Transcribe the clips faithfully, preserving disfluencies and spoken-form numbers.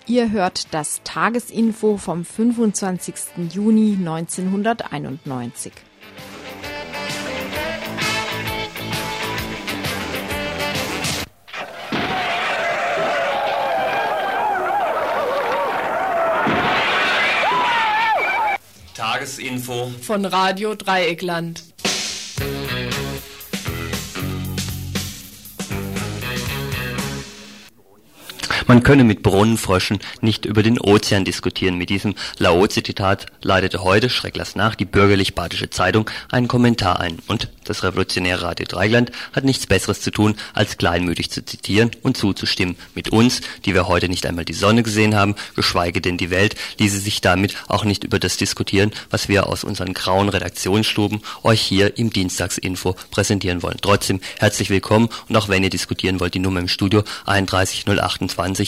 Ihr hört das Tagesinfo vom fünfundzwanzigsten Juni neunzehnhunderteinundneunzig. Tagesinfo von Radio Dreieckland. Man könne mit Brunnenfröschen nicht über den Ozean diskutieren. Mit diesem Laozi-Zitat leitete heute, Schrecklers nach, die bürgerlich-badische Zeitung einen Kommentar ein. Und das revolutionäre Radio Dreieckland hat nichts Besseres zu tun, als kleinmütig zu zitieren und zuzustimmen. Mit uns, die wir heute nicht einmal die Sonne gesehen haben, geschweige denn die Welt, ließe sich damit auch nicht über das diskutieren, was wir aus unseren grauen Redaktionsstuben euch hier im Dienstagsinfo präsentieren wollen. Trotzdem herzlich willkommen und auch wenn ihr diskutieren wollt, die Nummer im Studio einunddreißig null achtundzwanzig,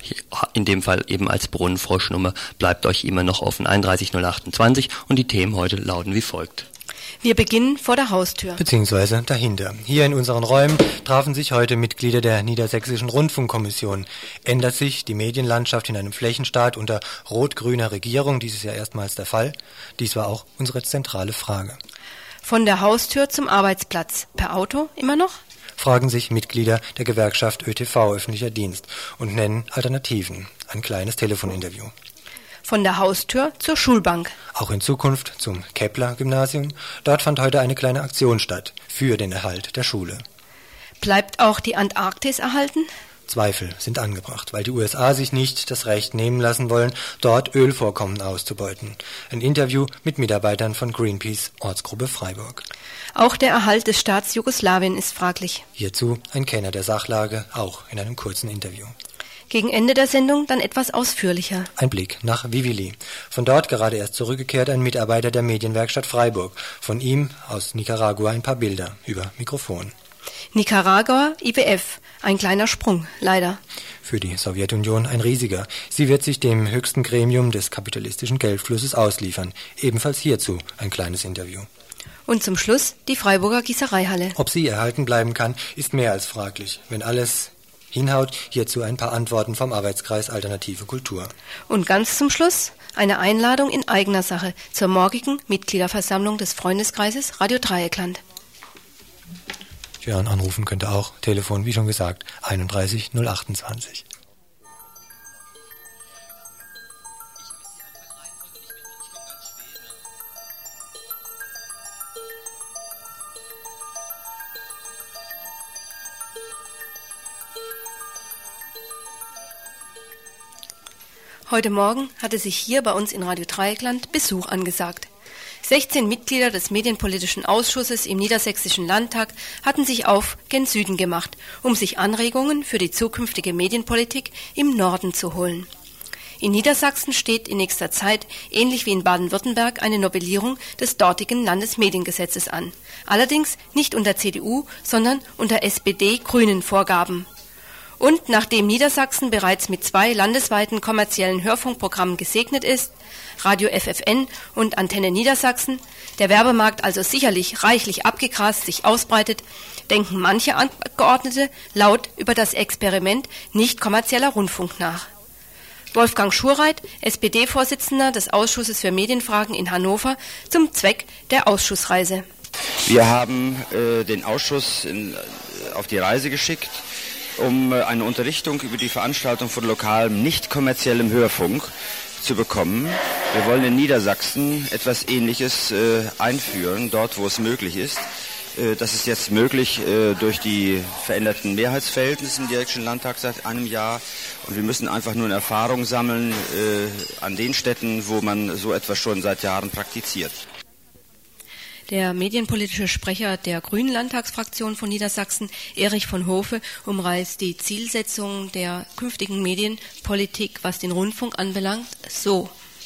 in dem Fall eben als Brunnenfroschnummer, bleibt euch immer noch offen, einunddreißig null achtundzwanzig, und die Themen heute lauten wie folgt. Wir beginnen vor der Haustür. Beziehungsweise dahinter. Hier in unseren Räumen trafen sich heute Mitglieder der Niedersächsischen Rundfunkkommission. Ändert sich die Medienlandschaft in einem Flächenstaat unter rot-grüner Regierung? Dies ist ja erstmals der Fall. Dies war auch unsere zentrale Frage. Von der Haustür zum Arbeitsplatz. Per Auto immer noch? Fragen sich Mitglieder der Gewerkschaft Ö T V, öffentlicher Dienst, und nennen Alternativen. Ein kleines Telefoninterview. Von der Haustür zur Schulbank. Auch in Zukunft zum Kepler-Gymnasium. Dort fand heute eine kleine Aktion statt für den Erhalt der Schule. Bleibt auch die Antarktis erhalten? Zweifel sind angebracht, weil die U S A sich nicht das Recht nehmen lassen wollen, dort Ölvorkommen auszubeuten. Ein Interview mit Mitarbeitern von Greenpeace, Ortsgruppe Freiburg. Auch der Erhalt des Staats Jugoslawien ist fraglich. Hierzu ein Kenner der Sachlage, auch in einem kurzen Interview. Gegen Ende der Sendung dann etwas ausführlicher. Ein Blick nach Vivili. Von dort gerade erst zurückgekehrt ein Mitarbeiter der Medienwerkstatt Freiburg. Von ihm aus Nicaragua ein paar Bilder über Mikrofon. Nicaragua, I W F. Ein kleiner Sprung, leider. Für die Sowjetunion ein riesiger. Sie wird sich dem höchsten Gremium des kapitalistischen Geldflusses ausliefern. Ebenfalls hierzu ein kleines Interview. Und zum Schluss die Freiburger Gießereihalle. Ob sie erhalten bleiben kann, ist mehr als fraglich. Wenn alles hinhaut, hierzu ein paar Antworten vom Arbeitskreis Alternative Kultur. Und ganz zum Schluss eine Einladung in eigener Sache zur morgigen Mitgliederversammlung des Freundeskreises Radio Dreieckland. Ja, und anrufen könnte auch. Telefon, wie schon gesagt, einunddreißig null achtundzwanzig. Heute Morgen hatte sich hier bei uns in Radio Dreieckland Besuch angesagt. sechzehn Mitglieder des Medienpolitischen Ausschusses im Niedersächsischen Landtag hatten sich auf gen Süden gemacht, um sich Anregungen für die zukünftige Medienpolitik im Norden zu holen. In Niedersachsen steht in nächster Zeit, ähnlich wie in Baden-Württemberg, eine Novellierung des dortigen Landesmediengesetzes an. Allerdings nicht unter C D U, sondern unter S P D-Grünen Vorgaben. Und nachdem Niedersachsen bereits mit zwei landesweiten kommerziellen Hörfunkprogrammen gesegnet ist, Radio F F N und Antenne Niedersachsen, der Werbemarkt also sicherlich reichlich abgegrast sich ausbreitet, denken manche Abgeordnete laut über das Experiment nicht kommerzieller Rundfunk nach. Wolfgang Schureit, S P D-Vorsitzender des Ausschusses für Medienfragen in Hannover, zum Zweck der Ausschussreise. Wir haben äh, den Ausschuss in, auf die Reise geschickt, um eine Unterrichtung über die Veranstaltung von lokalem, nicht kommerziellem Hörfunk zu bekommen. Wir wollen in Niedersachsen etwas Ähnliches äh, einführen, dort wo es möglich ist. Äh, das ist jetzt möglich äh, durch die veränderten Mehrheitsverhältnisse im Niedersächsischen Landtag seit einem Jahr. Und wir müssen einfach nur eine Erfahrung sammeln äh, an den Städten, wo man so etwas schon seit Jahren praktiziert. Der medienpolitische Sprecher der Grünen Landtagsfraktion von Niedersachsen, Erich von Hofe, umreißt die Zielsetzung der künftigen Medienpolitik, was den Rundfunk anbelangt, so.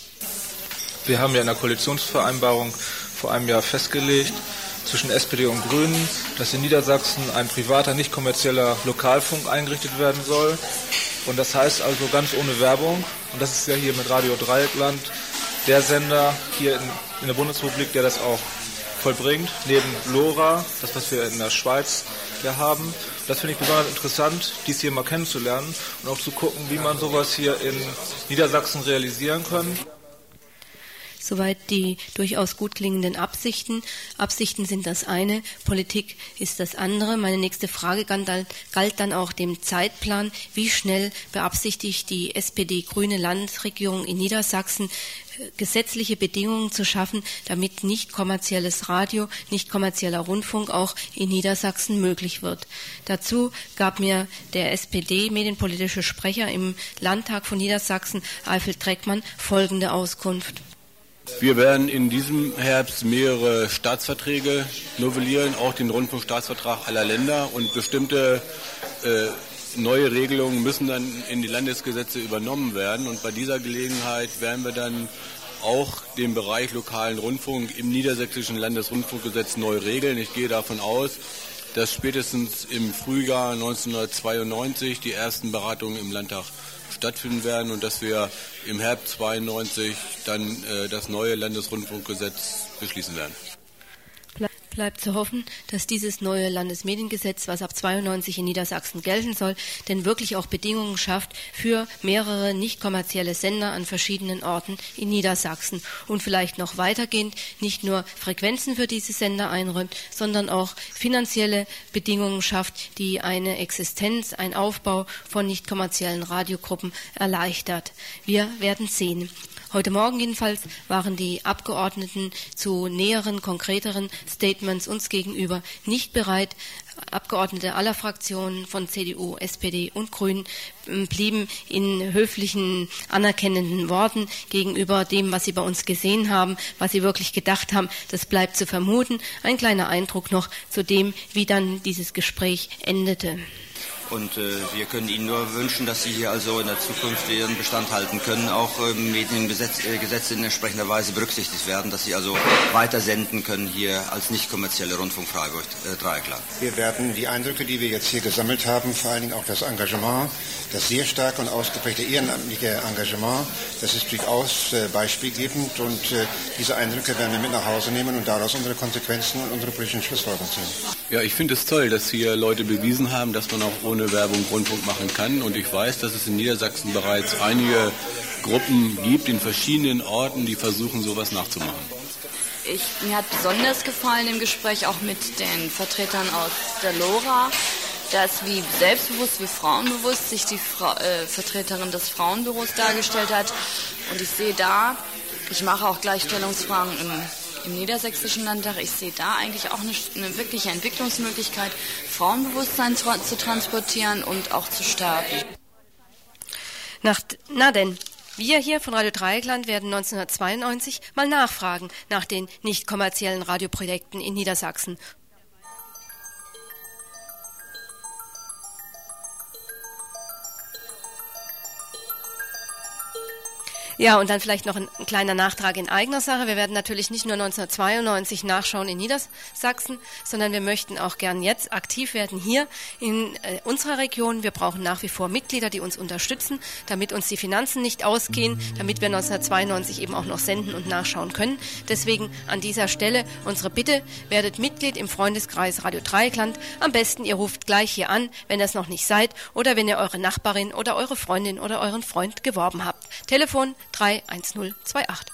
Wir haben ja in der Koalitionsvereinbarung vor einem Jahr festgelegt, zwischen S P D und Grünen, dass in Niedersachsen ein privater, nicht kommerzieller Lokalfunk eingerichtet werden soll. Und das heißt also ganz ohne Werbung. Und das ist ja hier mit Radio Dreieckland der Sender hier in, in der Bundesrepublik, der das auch vollbringt, neben LoRa, das was wir in der Schweiz hier haben. Das finde ich besonders interessant, dies hier mal kennenzulernen und auch zu gucken, wie man sowas hier in Niedersachsen realisieren kann. Soweit die durchaus gut klingenden Absichten. Absichten sind das eine, Politik ist das andere. Meine nächste Frage galt dann auch dem Zeitplan. Wie schnell beabsichtigt die S P D-grüne Landesregierung in Niedersachsen, gesetzliche Bedingungen zu schaffen, damit nicht kommerzielles Radio, nicht kommerzieller Rundfunk auch in Niedersachsen möglich wird. Dazu gab mir der S P D-medienpolitische Sprecher im Landtag von Niedersachsen, Alfred Dreckmann, folgende Auskunft. Wir werden in diesem Herbst mehrere Staatsverträge novellieren, auch den Rundfunkstaatsvertrag aller Länder, und bestimmte äh, neue Regelungen müssen dann in die Landesgesetze übernommen werden, und bei dieser Gelegenheit werden wir dann auch den Bereich lokalen Rundfunk im niedersächsischen Landesrundfunkgesetz neu regeln. Ich gehe davon aus, dass spätestens im Frühjahr neunzehnhundertzweiundneunzig die ersten Beratungen im Landtag stattfinden werden und dass wir im Herbst zweiundneunzig dann äh, das neue Landesrundfunkgesetz beschließen werden. Bleibt zu hoffen, dass dieses neue Landesmediengesetz, was ab zweiundneunzig in Niedersachsen gelten soll, denn wirklich auch Bedingungen schafft für mehrere nicht kommerzielle Sender an verschiedenen Orten in Niedersachsen und vielleicht noch weitergehend nicht nur Frequenzen für diese Sender einräumt, sondern auch finanzielle Bedingungen schafft, die eine Existenz, ein Aufbau von nicht kommerziellen Radiogruppen erleichtert. Wir werden sehen. Heute Morgen jedenfalls waren die Abgeordneten zu näheren, konkreteren Statements uns gegenüber nicht bereit. Abgeordnete aller Fraktionen von C D U, S P D und Grünen blieben in höflichen, anerkennenden Worten gegenüber dem, was sie bei uns gesehen haben, was sie wirklich gedacht haben. Das bleibt zu vermuten. Ein kleiner Eindruck noch zu dem, wie dann dieses Gespräch endete. Und äh, wir können Ihnen nur wünschen, dass Sie hier also in der Zukunft Ihren Bestand halten können, auch ähm, Mediengesetze äh, in entsprechender Weise berücksichtigt werden, dass Sie also weiter senden können hier als nicht kommerzielle Rundfunk Freiburg äh, Dreieckland. Wir werden die Eindrücke, die wir jetzt hier gesammelt haben, vor allen Dingen auch das Engagement, das sehr starke und ausgeprägte ehrenamtliche Engagement, das ist durchaus äh, beispielgebend, und äh, diese Eindrücke werden wir mit nach Hause nehmen und daraus unsere Konsequenzen und unsere politischen Schlussfolgerungen ziehen. Ja, ich finde es toll, dass hier Leute bewiesen haben, dass man auch ohne Werbung Rundfunk machen kann, und ich weiß, dass es in Niedersachsen bereits einige Gruppen gibt in verschiedenen Orten, die versuchen, sowas nachzumachen. Ich, mir hat besonders gefallen im Gespräch auch mit den Vertretern aus der LoRa, dass wie selbstbewusst, wie frauenbewusst sich die Fra- äh, Vertreterin des Frauenbüros dargestellt hat, und ich sehe da, ich mache auch Gleichstellungsfragen im Im Niedersächsischen Landtag, ich sehe da eigentlich auch eine, eine wirkliche Entwicklungsmöglichkeit, Frauenbewusstsein zu, zu transportieren und auch zu stärken. Nach, na denn, wir hier von Radio Dreieckland werden neunzehnhundertzweiundneunzig mal nachfragen nach den nicht kommerziellen Radioprojekten in Niedersachsen. Ja, und dann vielleicht noch ein, ein kleiner Nachtrag in eigener Sache. Wir werden natürlich nicht nur neunzehnhundertzweiundneunzig nachschauen in Niedersachsen, sondern wir möchten auch gern jetzt aktiv werden hier in äh, unserer Region. Wir brauchen nach wie vor Mitglieder, die uns unterstützen, damit uns die Finanzen nicht ausgehen, damit wir neunzehnhundertzweiundneunzig eben auch noch senden und nachschauen können. Deswegen an dieser Stelle unsere Bitte, werdet Mitglied im Freundeskreis Radio Dreieckland. Am besten, ihr ruft gleich hier an, wenn ihr es noch nicht seid, oder wenn ihr eure Nachbarin oder eure Freundin oder euren Freund geworben habt. Telefon drei eins null zwei acht.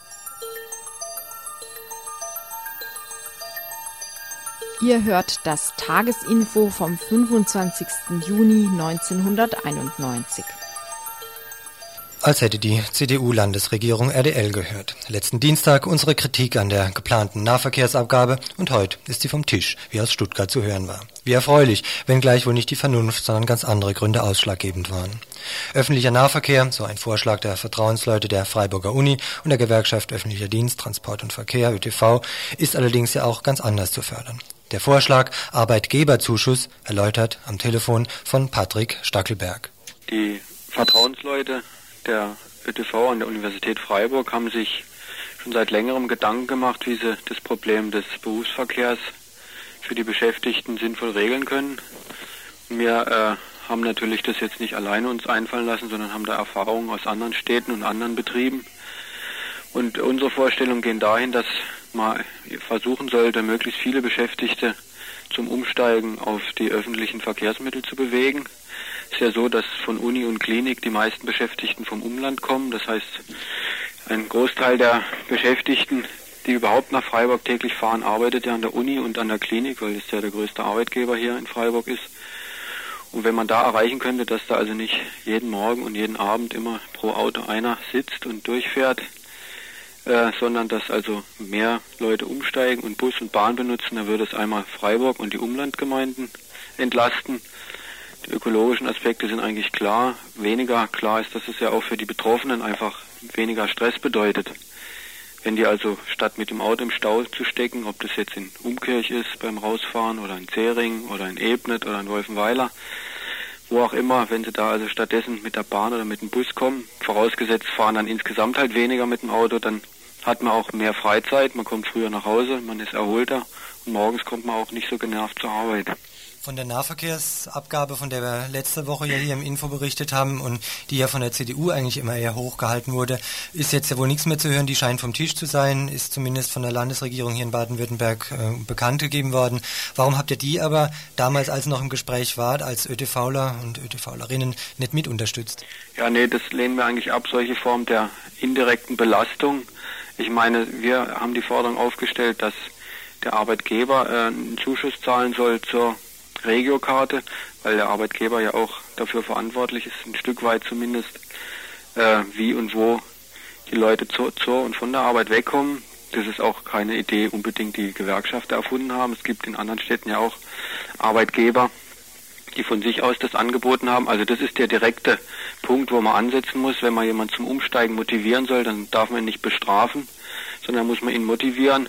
Ihr hört das Tagesinfo vom fünfundzwanzigsten Juni neunzehnhunderteinundneunzig. Als hätte die C D U-Landesregierung R D L gehört. Letzten Dienstag unsere Kritik an der geplanten Nahverkehrsabgabe, und heute ist sie vom Tisch, wie aus Stuttgart zu hören war. Wie erfreulich, wenngleich wohl nicht die Vernunft, sondern ganz andere Gründe ausschlaggebend waren. Öffentlicher Nahverkehr, so ein Vorschlag der Vertrauensleute der Freiburger Uni und der Gewerkschaft Öffentlicher Dienst, Transport und Verkehr, Ö T V, ist allerdings ja auch ganz anders zu fördern. Der Vorschlag Arbeitgeberzuschuss erläutert am Telefon von Patrick Stackelberg. Die Vertrauensleute der Ö T V an der Universität Freiburg haben sich schon seit längerem Gedanken gemacht, wie sie das Problem des Berufsverkehrs für die Beschäftigten sinnvoll regeln können. Wir äh, haben natürlich das jetzt nicht alleine uns einfallen lassen, sondern haben da Erfahrungen aus anderen Städten und anderen Betrieben. Und unsere Vorstellungen gehen dahin, dass mal versuchen sollte, möglichst viele Beschäftigte zum Umsteigen auf die öffentlichen Verkehrsmittel zu bewegen. Es ist ja so, dass von Uni und Klinik die meisten Beschäftigten vom Umland kommen. Das heißt, ein Großteil der Beschäftigten, die überhaupt nach Freiburg täglich fahren, arbeitet ja an der Uni und an der Klinik, weil es ja der größte Arbeitgeber hier in Freiburg ist. Und wenn man da erreichen könnte, dass da also nicht jeden Morgen und jeden Abend immer pro Auto einer sitzt und durchfährt, äh, sondern dass also mehr Leute umsteigen und Bus und Bahn benutzen, dann würde es einmal Freiburg und die Umlandgemeinden entlasten. Die ökologischen Aspekte sind eigentlich klar. Weniger klar ist, dass es ja auch für die Betroffenen einfach weniger Stress bedeutet. Wenn die also statt mit dem Auto im Stau zu stecken, ob das jetzt in Umkirch ist beim Rausfahren oder in Zering oder in Ebnet oder in Wolfenweiler, wo auch immer, wenn sie da also stattdessen mit der Bahn oder mit dem Bus kommen, vorausgesetzt fahren dann insgesamt halt weniger mit dem Auto, dann hat man auch mehr Freizeit, man kommt früher nach Hause, man ist erholter und morgens kommt man auch nicht so genervt zur Arbeit. Von der Nahverkehrsabgabe, von der wir letzte Woche ja hier im Info berichtet haben und die ja von der C D U eigentlich immer eher hochgehalten wurde, ist jetzt ja wohl nichts mehr zu hören. Die scheint vom Tisch zu sein, ist zumindest von der Landesregierung hier in Baden-Württemberg äh, bekannt gegeben worden. Warum habt ihr die aber damals, als noch im Gespräch wart, als ÖTVler und ÖTVlerinnen nicht mit unterstützt? Ja, nee, das lehnen wir eigentlich ab, solche Form der indirekten Belastung. Ich meine, wir haben die Forderung aufgestellt, dass der Arbeitgeber äh, einen Zuschuss zahlen soll zur Regiokarte, weil der Arbeitgeber ja auch dafür verantwortlich ist, ein Stück weit zumindest, äh, wie und wo die Leute zur, zur und von der Arbeit wegkommen. Das ist auch keine Idee unbedingt, die Gewerkschafter erfunden haben. Es gibt in anderen Städten ja auch Arbeitgeber, die von sich aus das angeboten haben. Also das ist der direkte Punkt, wo man ansetzen muss. Wenn man jemanden zum Umsteigen motivieren soll, dann darf man ihn nicht bestrafen, sondern muss man ihn motivieren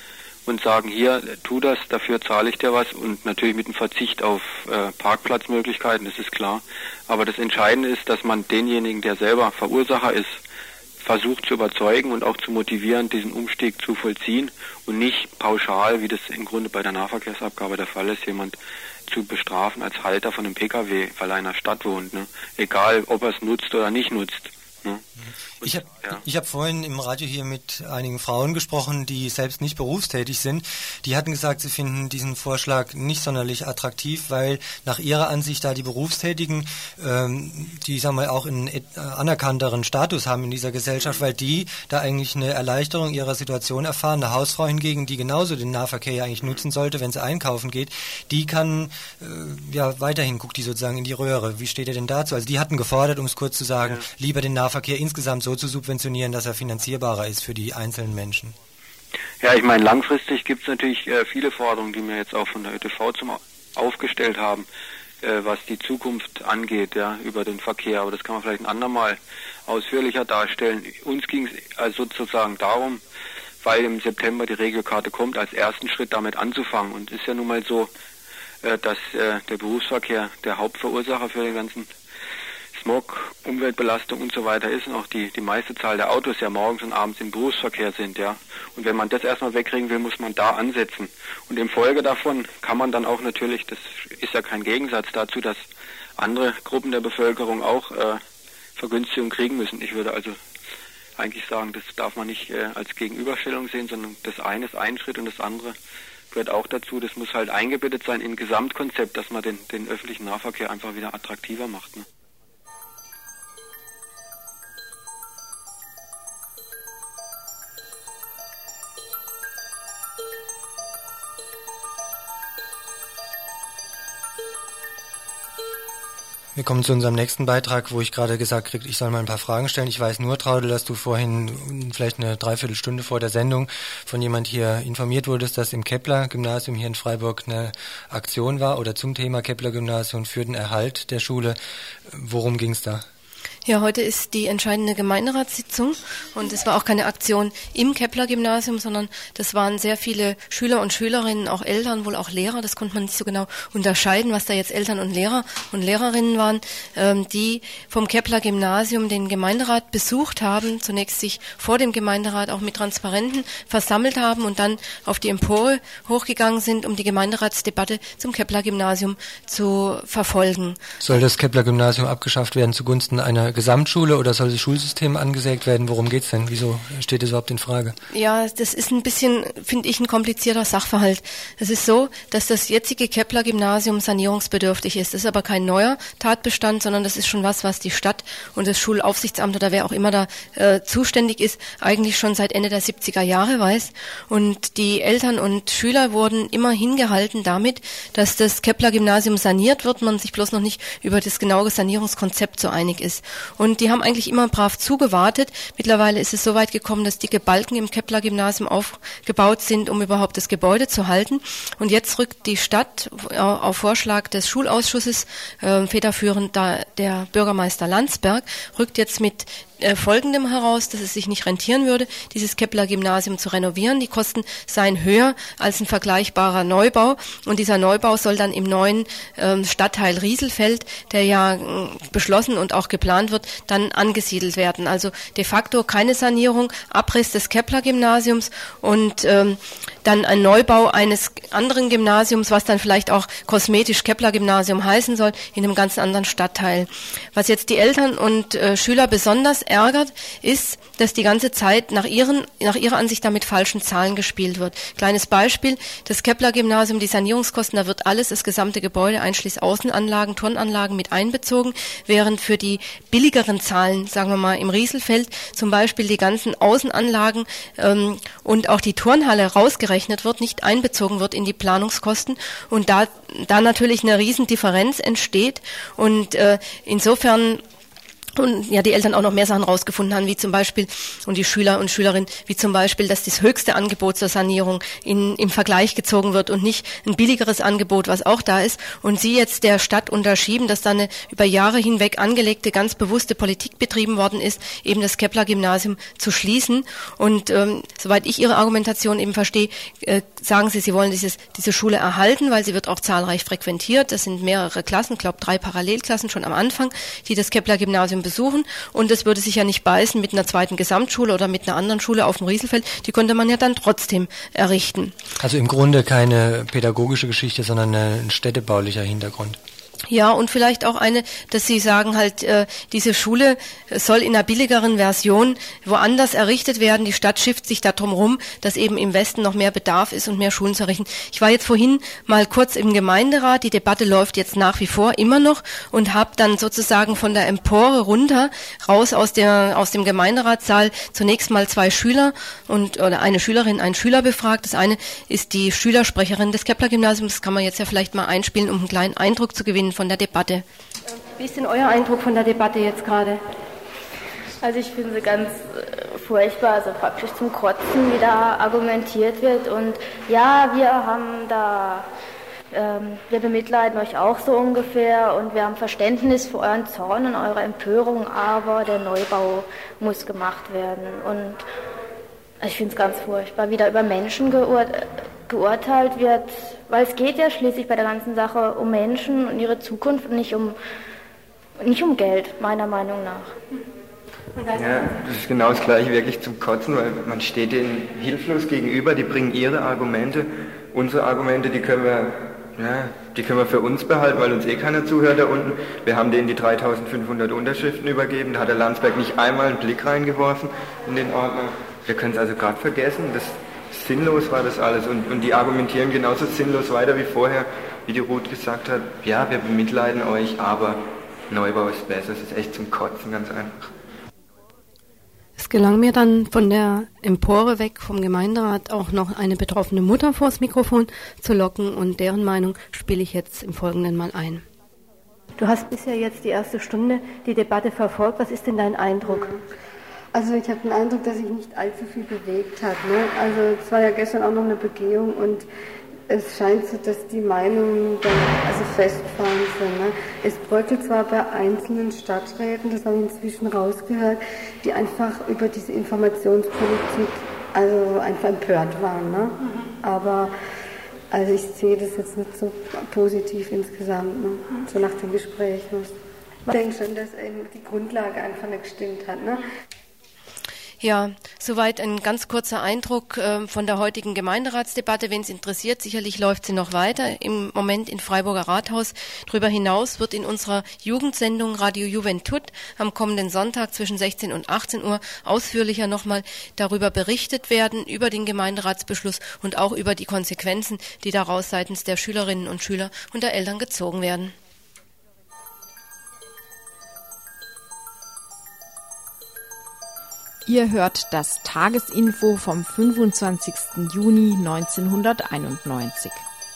und sagen, hier, tu das, dafür zahle ich dir was, und natürlich mit einem Verzicht auf äh, Parkplatzmöglichkeiten, das ist klar. Aber das Entscheidende ist, dass man denjenigen, der selber Verursacher ist, versucht zu überzeugen und auch zu motivieren, diesen Umstieg zu vollziehen und nicht pauschal, wie das im Grunde bei der Nahverkehrsabgabe der Fall ist, jemand zu bestrafen als Halter von einem Pkw, weil er in einer Stadt wohnt, ne? Egal, ob er es nutzt oder nicht nutzt. Ne? Ich habe ja. ich hab vorhin im Radio hier mit einigen Frauen gesprochen, die selbst nicht berufstätig sind. Die hatten gesagt, sie finden diesen Vorschlag nicht sonderlich attraktiv, weil nach ihrer Ansicht da die Berufstätigen, ähm, die sagen wir auch einen äh, anerkannteren Status haben in dieser Gesellschaft, weil die da eigentlich eine Erleichterung ihrer Situation erfahren. Eine Hausfrau hingegen, die genauso den Nahverkehr ja eigentlich nutzen sollte, wenn sie einkaufen geht, die kann äh, ja weiterhin, guckt die sozusagen in die Röhre. Wie steht ihr denn dazu? Also die hatten gefordert, um es kurz zu sagen, ja. lieber den Nahverkehr insgesamt so zu subventionieren, dass er finanzierbarer ist für die einzelnen Menschen. Ja, ich meine, langfristig gibt es natürlich äh, viele Forderungen, die wir jetzt auch von der ÖTV zum aufgestellt haben, äh, was die Zukunft angeht, ja, über den Verkehr. Aber das kann man vielleicht ein andermal ausführlicher darstellen. Uns ging es also sozusagen darum, weil im September die Regiokarte kommt, als ersten Schritt damit anzufangen. Und es ist ja nun mal so, äh, dass äh, der Berufsverkehr der Hauptverursacher für den ganzen Smog, Umweltbelastung und so weiter ist und auch die, die meiste Zahl der Autos ja morgens und abends im Berufsverkehr sind, ja. Und wenn man das erstmal wegkriegen will, muss man da ansetzen. Und im Folge davon kann man dann auch natürlich, das ist ja kein Gegensatz dazu, dass andere Gruppen der Bevölkerung auch äh, Vergünstigung kriegen müssen. Ich würde also eigentlich sagen, das darf man nicht äh, als Gegenüberstellung sehen, sondern das eine ist ein Schritt und das andere gehört auch dazu. Das muss halt eingebettet sein in ein Gesamtkonzept, dass man den, den öffentlichen Nahverkehr einfach wieder attraktiver macht, ne? Wir kommen zu unserem nächsten Beitrag, wo ich gerade gesagt kriege, ich soll mal ein paar Fragen stellen. Ich weiß nur, Traudel, dass du vorhin vielleicht eine Dreiviertelstunde vor der Sendung von jemand hier informiert wurdest, dass im Kepler-Gymnasium hier in Freiburg eine Aktion war oder zum Thema Kepler-Gymnasium für den Erhalt der Schule. Worum ging es da? Ja, heute ist die entscheidende Gemeinderatssitzung und es war auch keine Aktion im Kepler-Gymnasium, sondern das waren sehr viele Schüler und Schülerinnen, auch Eltern, wohl auch Lehrer, das konnte man nicht so genau unterscheiden, was da jetzt Eltern und Lehrer und Lehrerinnen waren, ähm, die vom Kepler-Gymnasium den Gemeinderat besucht haben, zunächst sich vor dem Gemeinderat auch mit Transparenten versammelt haben und dann auf die Empore hochgegangen sind, um die Gemeinderatsdebatte zum Kepler-Gymnasium zu verfolgen. Soll das Kepler-Gymnasium abgeschafft werden zugunsten einer Gesamtschule oder soll das Schulsystem angesägt werden? Worum geht's denn? Wieso steht das überhaupt in Frage? Ja, das ist ein bisschen, finde ich, ein komplizierter Sachverhalt. Es ist so, dass das jetzige Kepler-Gymnasium sanierungsbedürftig ist. Das ist aber kein neuer Tatbestand, sondern das ist schon was, was die Stadt und das Schulaufsichtsamt oder wer auch immer da äh, zuständig ist, eigentlich schon seit Ende der siebziger Jahre weiß. Und die Eltern und Schüler wurden immer hingehalten damit, dass das Kepler-Gymnasium saniert wird, man sich bloß noch nicht über das genaue Sanierungskonzept so einig ist. Und die haben eigentlich immer brav zugewartet. Mittlerweile ist es so weit gekommen, dass dicke Balken im Kepler-Gymnasium aufgebaut sind, um überhaupt das Gebäude zu halten. Und jetzt rückt die Stadt auf Vorschlag des Schulausschusses, äh, federführend da der Bürgermeister Landsberg, rückt jetzt mit äh, folgendem heraus, dass es sich nicht rentieren würde, dieses Kepler-Gymnasium zu renovieren. Die Kosten seien höher als ein vergleichbarer Neubau. Und dieser Neubau soll dann im neuen äh, Stadtteil Rieselfeld, der ja äh, beschlossen und auch geplant wird, dann angesiedelt werden. Also de facto keine Sanierung, Abriss des Kepler-Gymnasiums und ähm, dann ein Neubau eines anderen Gymnasiums, was dann vielleicht auch kosmetisch Kepler-Gymnasium heißen soll, in einem ganz anderen Stadtteil. Was jetzt die Eltern und äh, Schüler besonders ärgert, ist, dass die ganze Zeit nach ihren, nach ihrer Ansicht da mit falschen Zahlen gespielt wird. Kleines Beispiel, das Kepler-Gymnasium, die Sanierungskosten, da wird alles, das gesamte Gebäude, einschließlich Außenanlagen, Turnanlagen mit einbezogen, während für die billigeren Zahlen, sagen wir mal im Rieselfeld, zum Beispiel die ganzen Außenanlagen ähm, und auch die Turnhalle rausgerechnet wird, nicht einbezogen wird in die Planungskosten und da, da natürlich eine Riesendifferenz entsteht und äh, insofern und ja, die Eltern auch noch mehr Sachen rausgefunden haben, wie zum Beispiel, und die Schüler und Schülerinnen, wie zum Beispiel, dass das höchste Angebot zur Sanierung in, im Vergleich gezogen wird und nicht ein billigeres Angebot, was auch da ist. Und sie jetzt der Stadt unterschieben, dass da eine über Jahre hinweg angelegte, ganz bewusste Politik betrieben worden ist, eben das Kepler-Gymnasium zu schließen. Und ähm, soweit ich ihre Argumentation eben verstehe, äh, sagen sie, sie wollen dieses, diese Schule erhalten, weil sie wird auch zahlreich frequentiert. Das sind mehrere Klassen, ich glaube drei Parallelklassen schon am Anfang, die das Kepler-Gymnasium besuchen und es würde sich ja nicht beißen mit einer zweiten Gesamtschule oder mit einer anderen Schule auf dem Rieselfeld, die könnte man ja dann trotzdem errichten. Also im Grunde keine pädagogische Geschichte, sondern ein städtebaulicher Hintergrund. Ja, und vielleicht auch eine, dass Sie sagen halt, äh, diese Schule soll in einer billigeren Version woanders errichtet werden. Die Stadt schifft sich darum rum, dass eben im Westen noch mehr Bedarf ist und mehr Schulen zu errichten. Ich war jetzt vorhin mal kurz im Gemeinderat, die Debatte läuft jetzt nach wie vor immer noch und habe dann sozusagen von der Empore runter, raus aus der aus dem Gemeinderatssaal zunächst mal zwei Schüler und oder eine Schülerin, einen Schüler befragt. Das eine ist die Schülersprecherin des Kepler-Gymnasiums, das kann man jetzt ja vielleicht mal einspielen, um einen kleinen Eindruck zu gewinnen von der Debatte. Wie ist denn euer Eindruck von der Debatte jetzt gerade? Also ich finde sie ganz äh, furchtbar, also praktisch zum Kotzen, wie da argumentiert wird. Und ja, wir haben da, ähm, wir bemitleiden euch auch so ungefähr und wir haben Verständnis für euren Zorn und eure Empörung, aber der Neubau muss gemacht werden. Und ich finde es ganz furchtbar, wie da über Menschen geurt geurteilt wird, weil es geht ja schließlich bei der ganzen Sache um Menschen und ihre Zukunft und nicht um, nicht um Geld, meiner Meinung nach. Ja, das ist genau das Gleiche, wirklich zum Kotzen, weil man steht denen hilflos gegenüber, die bringen ihre Argumente, unsere Argumente, die können wir, ja, die können wir für uns behalten, weil uns eh keiner zuhört da unten. Wir haben denen die dreitausendfünfhundert Unterschriften übergeben, da hat der Landsberg nicht einmal einen Blick reingeworfen in den Ordner. Wir können es also gerade vergessen, das sinnlos war das alles und, und die argumentieren genauso sinnlos weiter wie vorher, wie die Ruth gesagt hat, ja, wir bemitleiden euch, aber Neubau ist besser, es ist echt zum Kotzen, ganz einfach. Es gelang mir dann von der Empore weg vom Gemeinderat auch noch eine betroffene Mutter vors Mikrofon zu locken und deren Meinung spiele ich jetzt im Folgenden mal ein. Du hast bisher jetzt die erste Stunde die Debatte verfolgt, was ist denn dein Eindruck? Also ich habe den Eindruck, dass sich nicht allzu viel bewegt hat. Ne? Also es war ja gestern auch noch eine Begehung und es scheint so, dass die Meinungen dann also festfahren sind. Ne? Es bröckelt zwar bei einzelnen Stadträten, das habe ich inzwischen rausgehört, die einfach über diese Informationspolitik also einfach empört waren. Ne? Mhm. Aber also ich sehe das jetzt nicht so positiv insgesamt, ne? Mhm. So nach dem Gespräch. Ne? Ich denke schon, dass eben die Grundlage einfach nicht gestimmt hat. Ne? Ja, soweit ein ganz kurzer Eindruck äh, von der heutigen Gemeinderatsdebatte. Wen es interessiert, sicherlich läuft sie noch weiter im Moment in Freiburger Rathaus. Darüber hinaus wird in unserer Jugendsendung Radio Juventut am kommenden Sonntag zwischen sechzehn und achtzehn Uhr ausführlicher nochmal darüber berichtet werden, über den Gemeinderatsbeschluss und auch über die Konsequenzen, die daraus seitens der Schülerinnen und Schüler und der Eltern gezogen werden. Ihr hört das Tagesinfo vom fünfundzwanzigsten Juni neunzehnhunderteinundneunzig.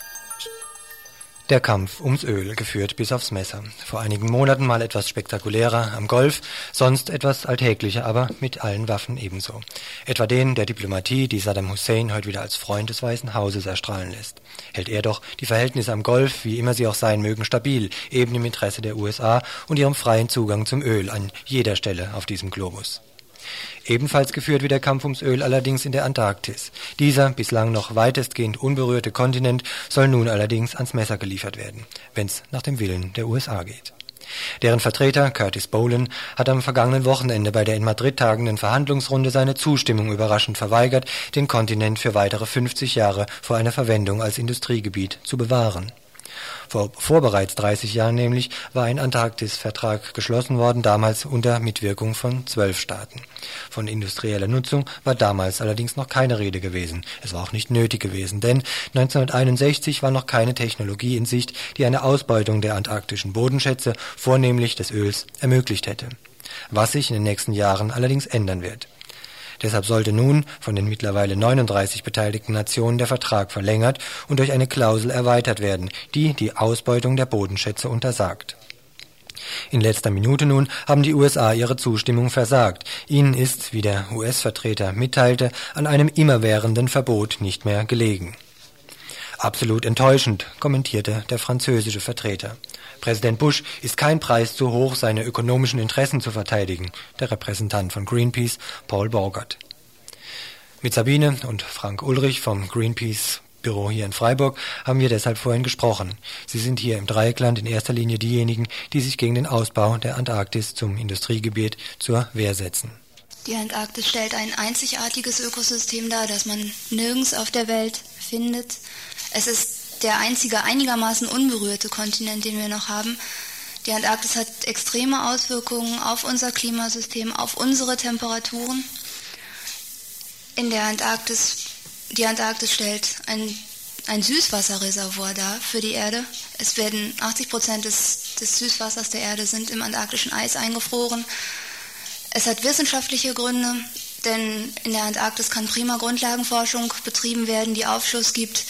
Der Kampf ums Öl, geführt bis aufs Messer. Vor einigen Monaten mal etwas spektakulärer am Golf, sonst etwas alltäglicher, aber mit allen Waffen ebenso. Etwa den der Diplomatie, die Saddam Hussein heute wieder als Freund des Weißen Hauses erstrahlen lässt. Hält er doch die Verhältnisse am Golf, wie immer sie auch sein mögen, stabil, eben im Interesse der U S A und ihrem freien Zugang zum Öl an jeder Stelle auf diesem Globus. Ebenfalls geführt wird der Kampf ums Öl allerdings in der Antarktis. Dieser bislang noch weitestgehend unberührte Kontinent soll nun allerdings ans Messer geliefert werden, wenn es nach dem Willen der U S A geht. Deren Vertreter, Curtis Bowen, hat am vergangenen Wochenende bei der in Madrid tagenden Verhandlungsrunde seine Zustimmung überraschend verweigert, den Kontinent für weitere fünfzig Jahre vor einer Verwendung als Industriegebiet zu bewahren. Vor, vor bereits dreißig Jahren nämlich war ein Antarktis-Vertrag geschlossen worden, damals unter Mitwirkung von zwölf Staaten. Von industrieller Nutzung war damals allerdings noch keine Rede gewesen. Es war auch nicht nötig gewesen, denn neunzehnhunderteinundsechzig war noch keine Technologie in Sicht, die eine Ausbeutung der antarktischen Bodenschätze, vornehmlich des Öls, ermöglicht hätte. Was sich in den nächsten Jahren allerdings ändern wird. Deshalb sollte nun von den mittlerweile neununddreißig beteiligten Nationen der Vertrag verlängert und durch eine Klausel erweitert werden, die die Ausbeutung der Bodenschätze untersagt. In letzter Minute nun haben die U S A ihre Zustimmung versagt. Ihnen ist, wie der U S-Vertreter mitteilte, an einem immerwährenden Verbot nicht mehr gelegen. Absolut enttäuschend, kommentierte der französische Vertreter. Präsident Bush ist kein Preis zu hoch, seine ökonomischen Interessen zu verteidigen, der Repräsentant von Greenpeace, Paul Borgert. Mit Sabine und Frank Ulrich vom Greenpeace-Büro hier in Freiburg haben wir deshalb vorhin gesprochen. Sie sind hier im Dreieckland in erster Linie diejenigen, die sich gegen den Ausbau der Antarktis zum Industriegebiet zur Wehr setzen. Die Antarktis stellt ein einzigartiges Ökosystem dar, das man nirgends auf der Welt findet. Es ist der einzige einigermaßen unberührte Kontinent, den wir noch haben. Die Antarktis hat extreme Auswirkungen auf unser Klimasystem, auf unsere Temperaturen. In der Antarktis, die Antarktis stellt ein, ein Süßwasserreservoir dar für die Erde. Es werden achtzig Prozent des, des Süßwassers der Erde sind im antarktischen Eis eingefroren. Es hat wissenschaftliche Gründe, denn in der Antarktis kann prima Grundlagenforschung betrieben werden, die Aufschluss gibt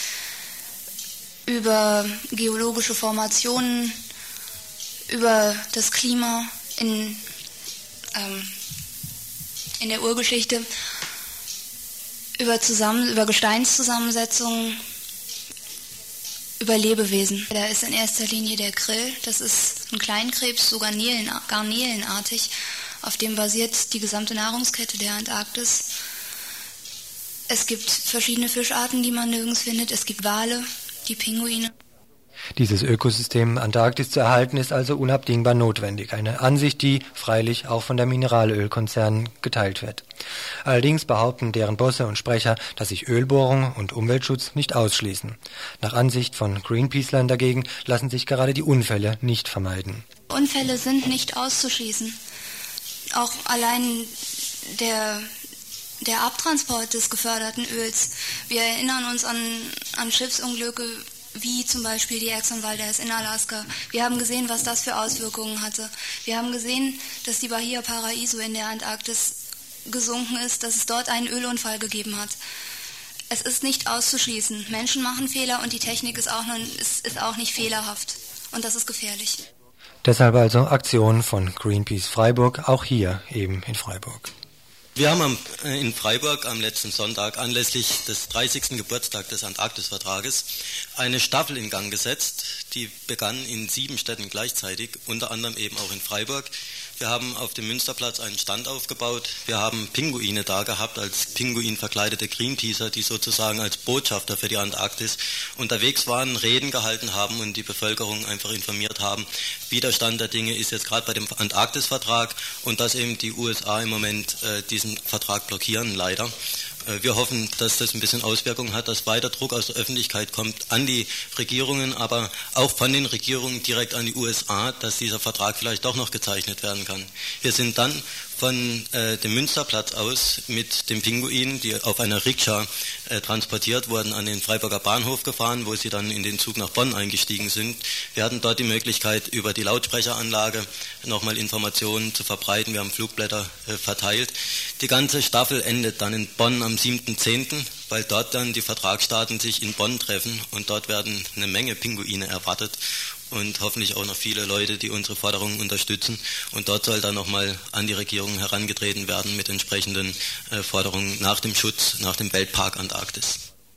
über geologische Formationen, über das Klima in, ähm, in der Urgeschichte, über, Zusammen- über Gesteinszusammensetzungen, über Lebewesen. Da ist in erster Linie der Krill, das ist ein Kleinkrebs, so Garnelen, garnelenartig, auf dem basiert die gesamte Nahrungskette der Antarktis. Es gibt verschiedene Fischarten, die man nirgends findet, es gibt Wale, die Pinguine. Dieses Ökosystem Antarktis zu erhalten ist also unabdingbar notwendig. Eine Ansicht, die freilich auch von der Mineralölkonzernen geteilt wird. Allerdings behaupten deren Bosse und Sprecher, dass sich Ölbohrung und Umweltschutz nicht ausschließen. Nach Ansicht von Greenpeace-Lern dagegen lassen sich gerade die Unfälle nicht vermeiden. Unfälle sind nicht auszuschließen. Auch allein der Der Abtransport des geförderten Öls. Wir erinnern uns an, an Schiffsunglücke, wie zum Beispiel die Exxon Valdez in Alaska. Wir haben gesehen, was das für Auswirkungen hatte. Wir haben gesehen, dass die Bahia Paraíso in der Antarktis gesunken ist, dass es dort einen Ölunfall gegeben hat. Es ist nicht auszuschließen. Menschen machen Fehler und die Technik ist auch, noch, ist, ist auch nicht fehlerhaft. Und das ist gefährlich. Deshalb also Aktion von Greenpeace Freiburg, auch hier eben in Freiburg. Wir haben am, äh, in Freiburg am letzten Sonntag anlässlich des dreißigsten Geburtstags des Antarktisvertrages eine Staffel in Gang gesetzt, die begann in sieben Städten gleichzeitig, unter anderem eben auch in Freiburg. Wir haben auf dem Münsterplatz einen Stand aufgebaut. Wir haben Pinguine da gehabt, als Pinguin verkleidete Greenpeacer, die sozusagen als Botschafter für die Antarktis unterwegs waren, Reden gehalten haben und die Bevölkerung einfach informiert haben, wie der Stand der Dinge ist jetzt gerade bei dem Antarktisvertrag und dass eben die U S A im Moment äh, diese diesen Vertrag blockieren, leider. Wir hoffen, dass das ein bisschen Auswirkungen hat, dass weiter Druck aus der Öffentlichkeit kommt an die Regierungen, aber auch von den Regierungen direkt an die U S A, dass dieser Vertrag vielleicht doch noch gezeichnet werden kann. Wir sind dann von äh, dem Münsterplatz aus mit den Pinguinen, die auf einer Rikscha äh, transportiert wurden, an den Freiburger Bahnhof gefahren, wo sie dann in den Zug nach Bonn eingestiegen sind. Wir hatten dort die Möglichkeit, über die Lautsprecheranlage nochmal Informationen zu verbreiten. Wir haben Flugblätter äh, verteilt. Die ganze Staffel endet dann in Bonn am siebten zehnten, weil dort dann die Vertragsstaaten sich in Bonn treffen und dort werden eine Menge Pinguine erwartet. Und hoffentlich auch noch viele Leute, die unsere Forderungen unterstützen. Und dort soll dann nochmal an die Regierung herangetreten werden mit entsprechenden äh, Forderungen nach dem Schutz, nach dem Weltpark Antarktis.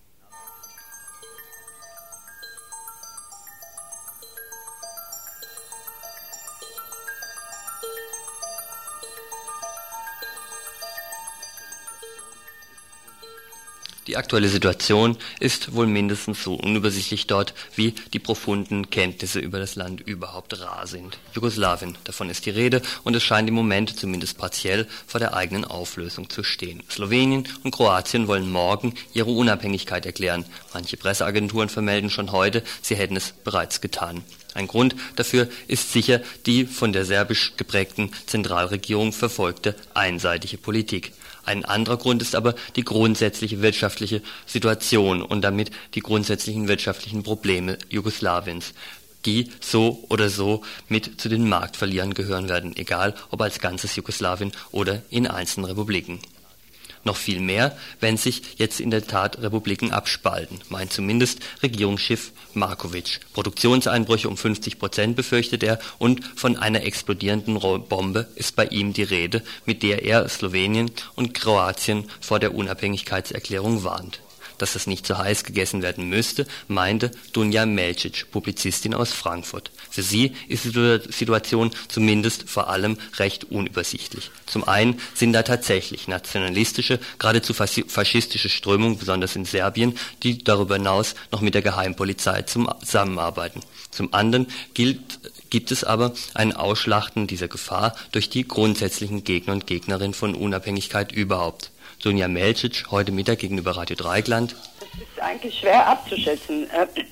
Die aktuelle Situation ist wohl mindestens so unübersichtlich dort, wie die profunden Kenntnisse über das Land überhaupt rar sind. Jugoslawien, davon ist die Rede, und es scheint im Moment zumindest partiell vor der eigenen Auflösung zu stehen. Slowenien und Kroatien wollen morgen ihre Unabhängigkeit erklären. Manche Presseagenturen vermelden schon heute, sie hätten es bereits getan. Ein Grund dafür ist sicher die von der serbisch geprägten Zentralregierung verfolgte einseitige Politik. Ein anderer Grund ist aber die grundsätzliche wirtschaftliche Situation und damit die grundsätzlichen wirtschaftlichen Probleme Jugoslawiens, die so oder so mit zu den Marktverlierern gehören werden, egal ob als ganzes Jugoslawien oder in einzelnen Republiken. Noch viel mehr, wenn sich jetzt in der Tat Republiken abspalten, meint zumindest Regierungschef Markovic. Produktionseinbrüche um fünfzig Prozent befürchtet er und von einer explodierenden Bombe ist bei ihm die Rede, mit der er Slowenien und Kroatien vor der Unabhängigkeitserklärung warnt. Dass das nicht so heiß gegessen werden müsste, meinte Dunja Melcic, Publizistin aus Frankfurt. Für sie ist die Situation zumindest vor allem recht unübersichtlich. Zum einen sind da tatsächlich nationalistische, geradezu faschistische Strömungen, besonders in Serbien, die darüber hinaus noch mit der Geheimpolizei zusammenarbeiten. Zum anderen gilt, gibt es aber ein Ausschlachten dieser Gefahr durch die grundsätzlichen Gegner und Gegnerinnen von Unabhängigkeit überhaupt. Dunja Melcic, heute Mittag gegenüber Radio Dreieckland. Das ist eigentlich schwer abzuschätzen.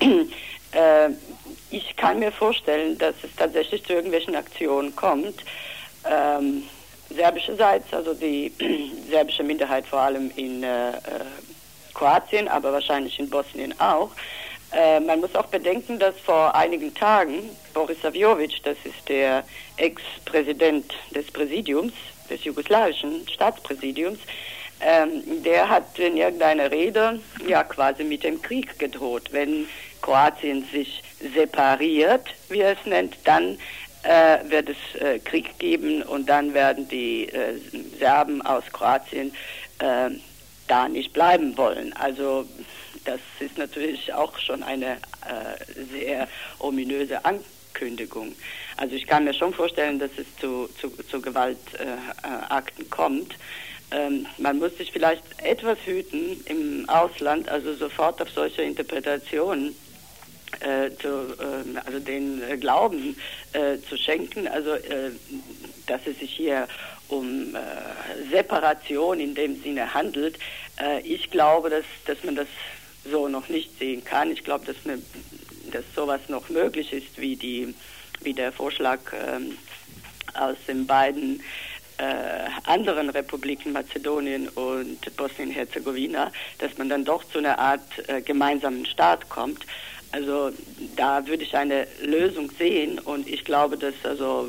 Äh, ich kann mir vorstellen, dass es tatsächlich zu irgendwelchen Aktionen kommt. Ähm, serbischerseits, also die serbische Minderheit vor allem in äh, Kroatien, aber wahrscheinlich in Bosnien auch. Äh, man muss auch bedenken, dass vor einigen Tagen Boris Saviovic, das ist der Ex-Präsident des Präsidiums, des jugoslawischen Staatspräsidiums, Ähm, der hat in irgendeiner Rede ja quasi mit dem Krieg gedroht. Wenn Kroatien sich separiert, wie er es nennt, dann äh, wird es äh, Krieg geben und dann werden die äh, Serben aus Kroatien äh, da nicht bleiben wollen. Also das ist natürlich auch schon eine äh, sehr ominöse Ankündigung. Also ich kann mir schon vorstellen, dass es zu, zu, zu Gewaltakten äh, kommt. Ähm, man muss sich vielleicht etwas hüten im Ausland, also sofort auf solche Interpretationen äh, zu, äh, also den äh, Glauben äh, zu schenken, also äh, dass es sich hier um äh, Separation in dem Sinne handelt. Äh, ich glaube, dass, dass man das so noch nicht sehen kann. Ich glaube, dass, eine, dass sowas noch möglich ist, wie, die, wie der Vorschlag ähm, aus den beiden Äh, anderen Republiken, Mazedonien und Bosnien-Herzegowina, dass man dann doch zu einer Art äh, gemeinsamen Staat kommt. Also da würde ich eine Lösung sehen und ich glaube, dass also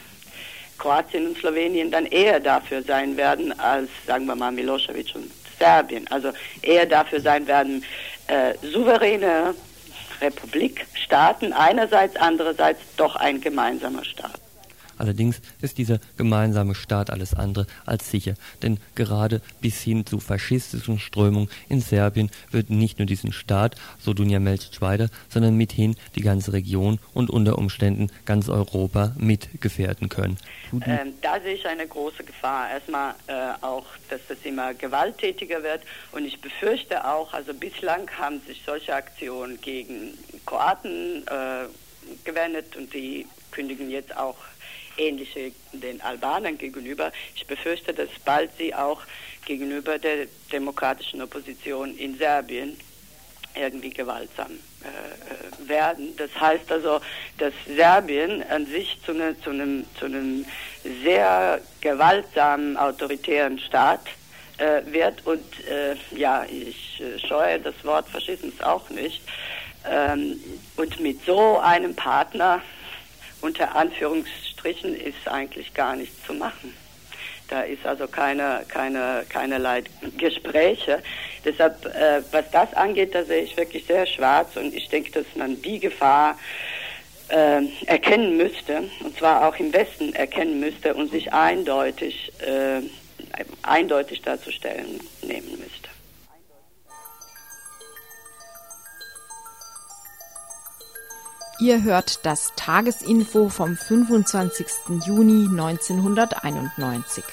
Kroatien und Slowenien dann eher dafür sein werden als, sagen wir mal, Milošević und Serbien. Also eher dafür sein werden äh, souveräne Republikstaaten einerseits, andererseits doch ein gemeinsamer Staat. Allerdings ist dieser gemeinsame Staat alles andere als sicher, denn gerade bis hin zu faschistischen Strömungen in Serbien wird nicht nur diesen Staat, so Dunja Melcic weiter, sondern mithin die ganze Region und unter Umständen ganz Europa mitgefährden können. Ähm, da sehe ich eine große Gefahr. Erstmal äh, auch, dass das immer gewalttätiger wird und ich befürchte auch, also bislang haben sich solche Aktionen gegen Kroaten äh, gewendet und die kündigen jetzt auch ähnliche den Albanern gegenüber. Ich befürchte, dass bald sie auch gegenüber der demokratischen Opposition in Serbien irgendwie gewaltsam äh, werden. Das heißt also, dass Serbien an sich zu, ne, zu, einem, zu einem sehr gewaltsamen, autoritären Staat äh, wird. Und äh, ja, ich äh, scheue das Wort Faschismus auch nicht. Ähm, und mit so einem Partner unter Anführungsstrichen ist eigentlich gar nichts zu machen. Da ist also keine, keine, keinerlei Gespräche. Deshalb, äh, was das angeht, da sehe ich wirklich sehr schwarz und ich denke, dass man die Gefahr äh, erkennen müsste, und zwar auch im Westen erkennen müsste und sich eindeutig, äh, eindeutig dazu stellen nehmen müsste. Ihr hört das Tagesinfo vom fünfundzwanzigsten Juni neunzehnhunderteinundneunzig.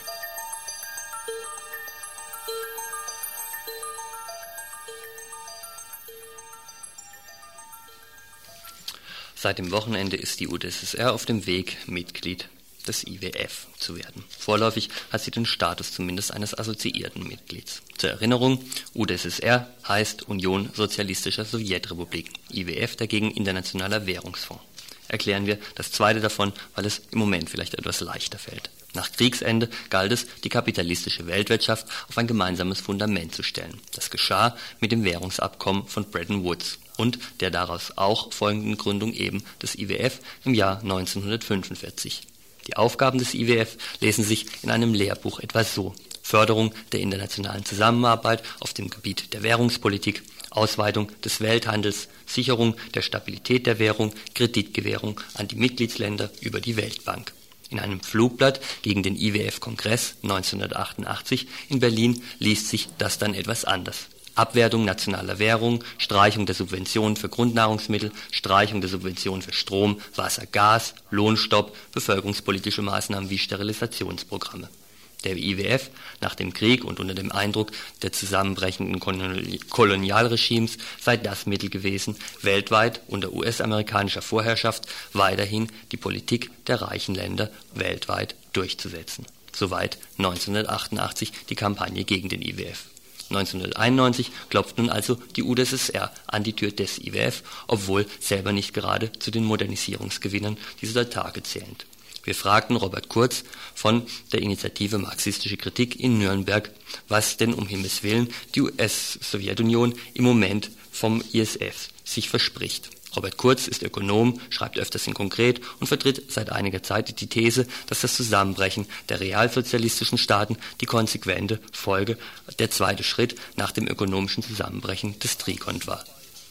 Seit dem Wochenende ist die U d S S R auf dem Weg, Mitglied des I W F zu werden. Vorläufig hat sie den Status zumindest eines assoziierten Mitglieds. Zur Erinnerung, U d S S R heißt Union Sozialistischer Sowjetrepubliken, I W F dagegen Internationaler Währungsfonds. Erklären wir das zweite davon, weil es im Moment vielleicht etwas leichter fällt. Nach Kriegsende galt es, die kapitalistische Weltwirtschaft auf ein gemeinsames Fundament zu stellen. Das geschah mit dem Währungsabkommen von Bretton Woods und der daraus auch folgenden Gründung eben des I W F im Jahr neunzehnhundertfünfundvierzig. Die Aufgaben des I W F lesen sich in einem Lehrbuch etwa so: Förderung der internationalen Zusammenarbeit auf dem Gebiet der Währungspolitik, Ausweitung des Welthandels, Sicherung der Stabilität der Währung, Kreditgewährung an die Mitgliedsländer über die Weltbank. In einem Flugblatt gegen den I W F-Kongress neunzehnhundertachtundachtzig in Berlin liest sich das dann etwas anders. Abwertung nationaler Währung, Streichung der Subventionen für Grundnahrungsmittel, Streichung der Subventionen für Strom, Wasser, Gas, Lohnstopp, bevölkerungspolitische Maßnahmen wie Sterilisationsprogramme. Der I W F, nach dem Krieg und unter dem Eindruck der zusammenbrechenden Kolonialregimes, sei das Mittel gewesen, weltweit unter U S-amerikanischer Vorherrschaft weiterhin die Politik der reichen Länder weltweit durchzusetzen. Soweit neunzehnhundertachtundachtzig die Kampagne gegen den I W F. neunzehnhunderteinundneunzig klopft nun also die U d S S R an die Tür des I W F, obwohl selber nicht gerade zu den Modernisierungsgewinnern dieser Tage zählend. Wir fragten Robert Kurz von der Initiative Marxistische Kritik in Nürnberg, was denn um Himmels Willen die U S-Sowjetunion im Moment vom I S F sich verspricht. Robert Kurz ist Ökonom, schreibt öfters in Konkret und vertritt seit einiger Zeit die These, dass das Zusammenbrechen der realsozialistischen Staaten die konsequente Folge, der zweite Schritt nach dem ökonomischen Zusammenbrechen des Trikont war.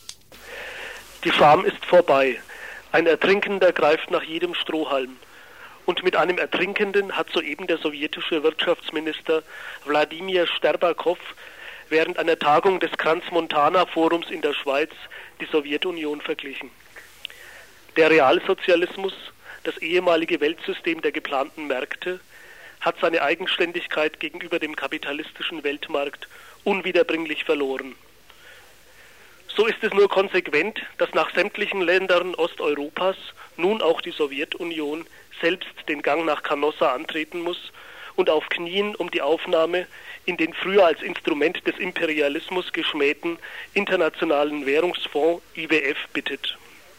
Die Scham ist vorbei. Ein Ertrinkender greift nach jedem Strohhalm. Und mit einem Ertrinkenden hat soeben der sowjetische Wirtschaftsminister Wladimir Sterbakow während einer Tagung des Crans-Montana-Forums in der Schweiz die Sowjetunion verglichen. Der Realsozialismus, das ehemalige Weltsystem der geplanten Märkte, hat seine Eigenständigkeit gegenüber dem kapitalistischen Weltmarkt unwiederbringlich verloren. So ist es nur konsequent, dass nach sämtlichen Ländern Osteuropas nun auch die Sowjetunion selbst den Gang nach Canossa antreten muss und auf Knien um die Aufnahme in den früher als Instrument des Imperialismus geschmähten Internationalen Währungsfonds I W F bittet.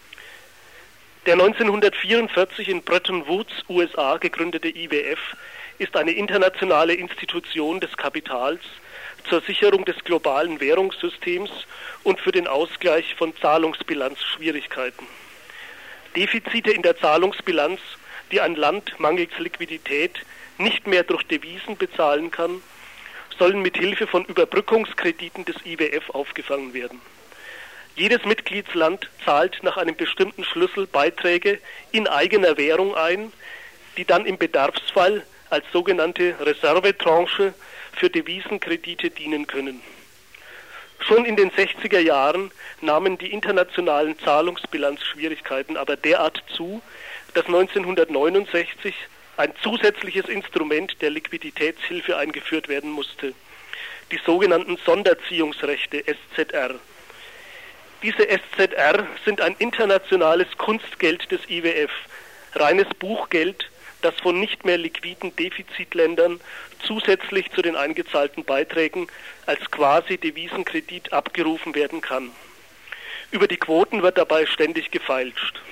Der neunzehnhundertvierundvierzig in Bretton Woods, U S A gegründete I W F ist eine internationale Institution des Kapitals zur Sicherung des globalen Währungssystems und für den Ausgleich von Zahlungsbilanzschwierigkeiten. Defizite in der Zahlungsbilanz, die ein Land mangels Liquidität nicht mehr durch Devisen bezahlen kann, sollen mit Hilfe von Überbrückungskrediten des I W F aufgefangen werden. Jedes Mitgliedsland zahlt nach einem bestimmten Schlüssel Beiträge in eigener Währung ein, die dann im Bedarfsfall als sogenannte Reservetranche für Devisenkredite dienen können. Schon in den sechziger Jahren nahmen die internationalen Zahlungsbilanzschwierigkeiten aber derart zu, dass neunzehnhundertneunundsechzig ein zusätzliches Instrument der Liquiditätshilfe eingeführt werden musste, die sogenannten Sonderziehungsrechte S Z R. Diese S Z R sind ein internationales Kunstgeld des I W F, reines Buchgeld, das von nicht mehr liquiden Defizitländern zusätzlich zu den eingezahlten Beiträgen als quasi Devisenkredit abgerufen werden kann. Über die Quoten wird dabei ständig gefeilscht.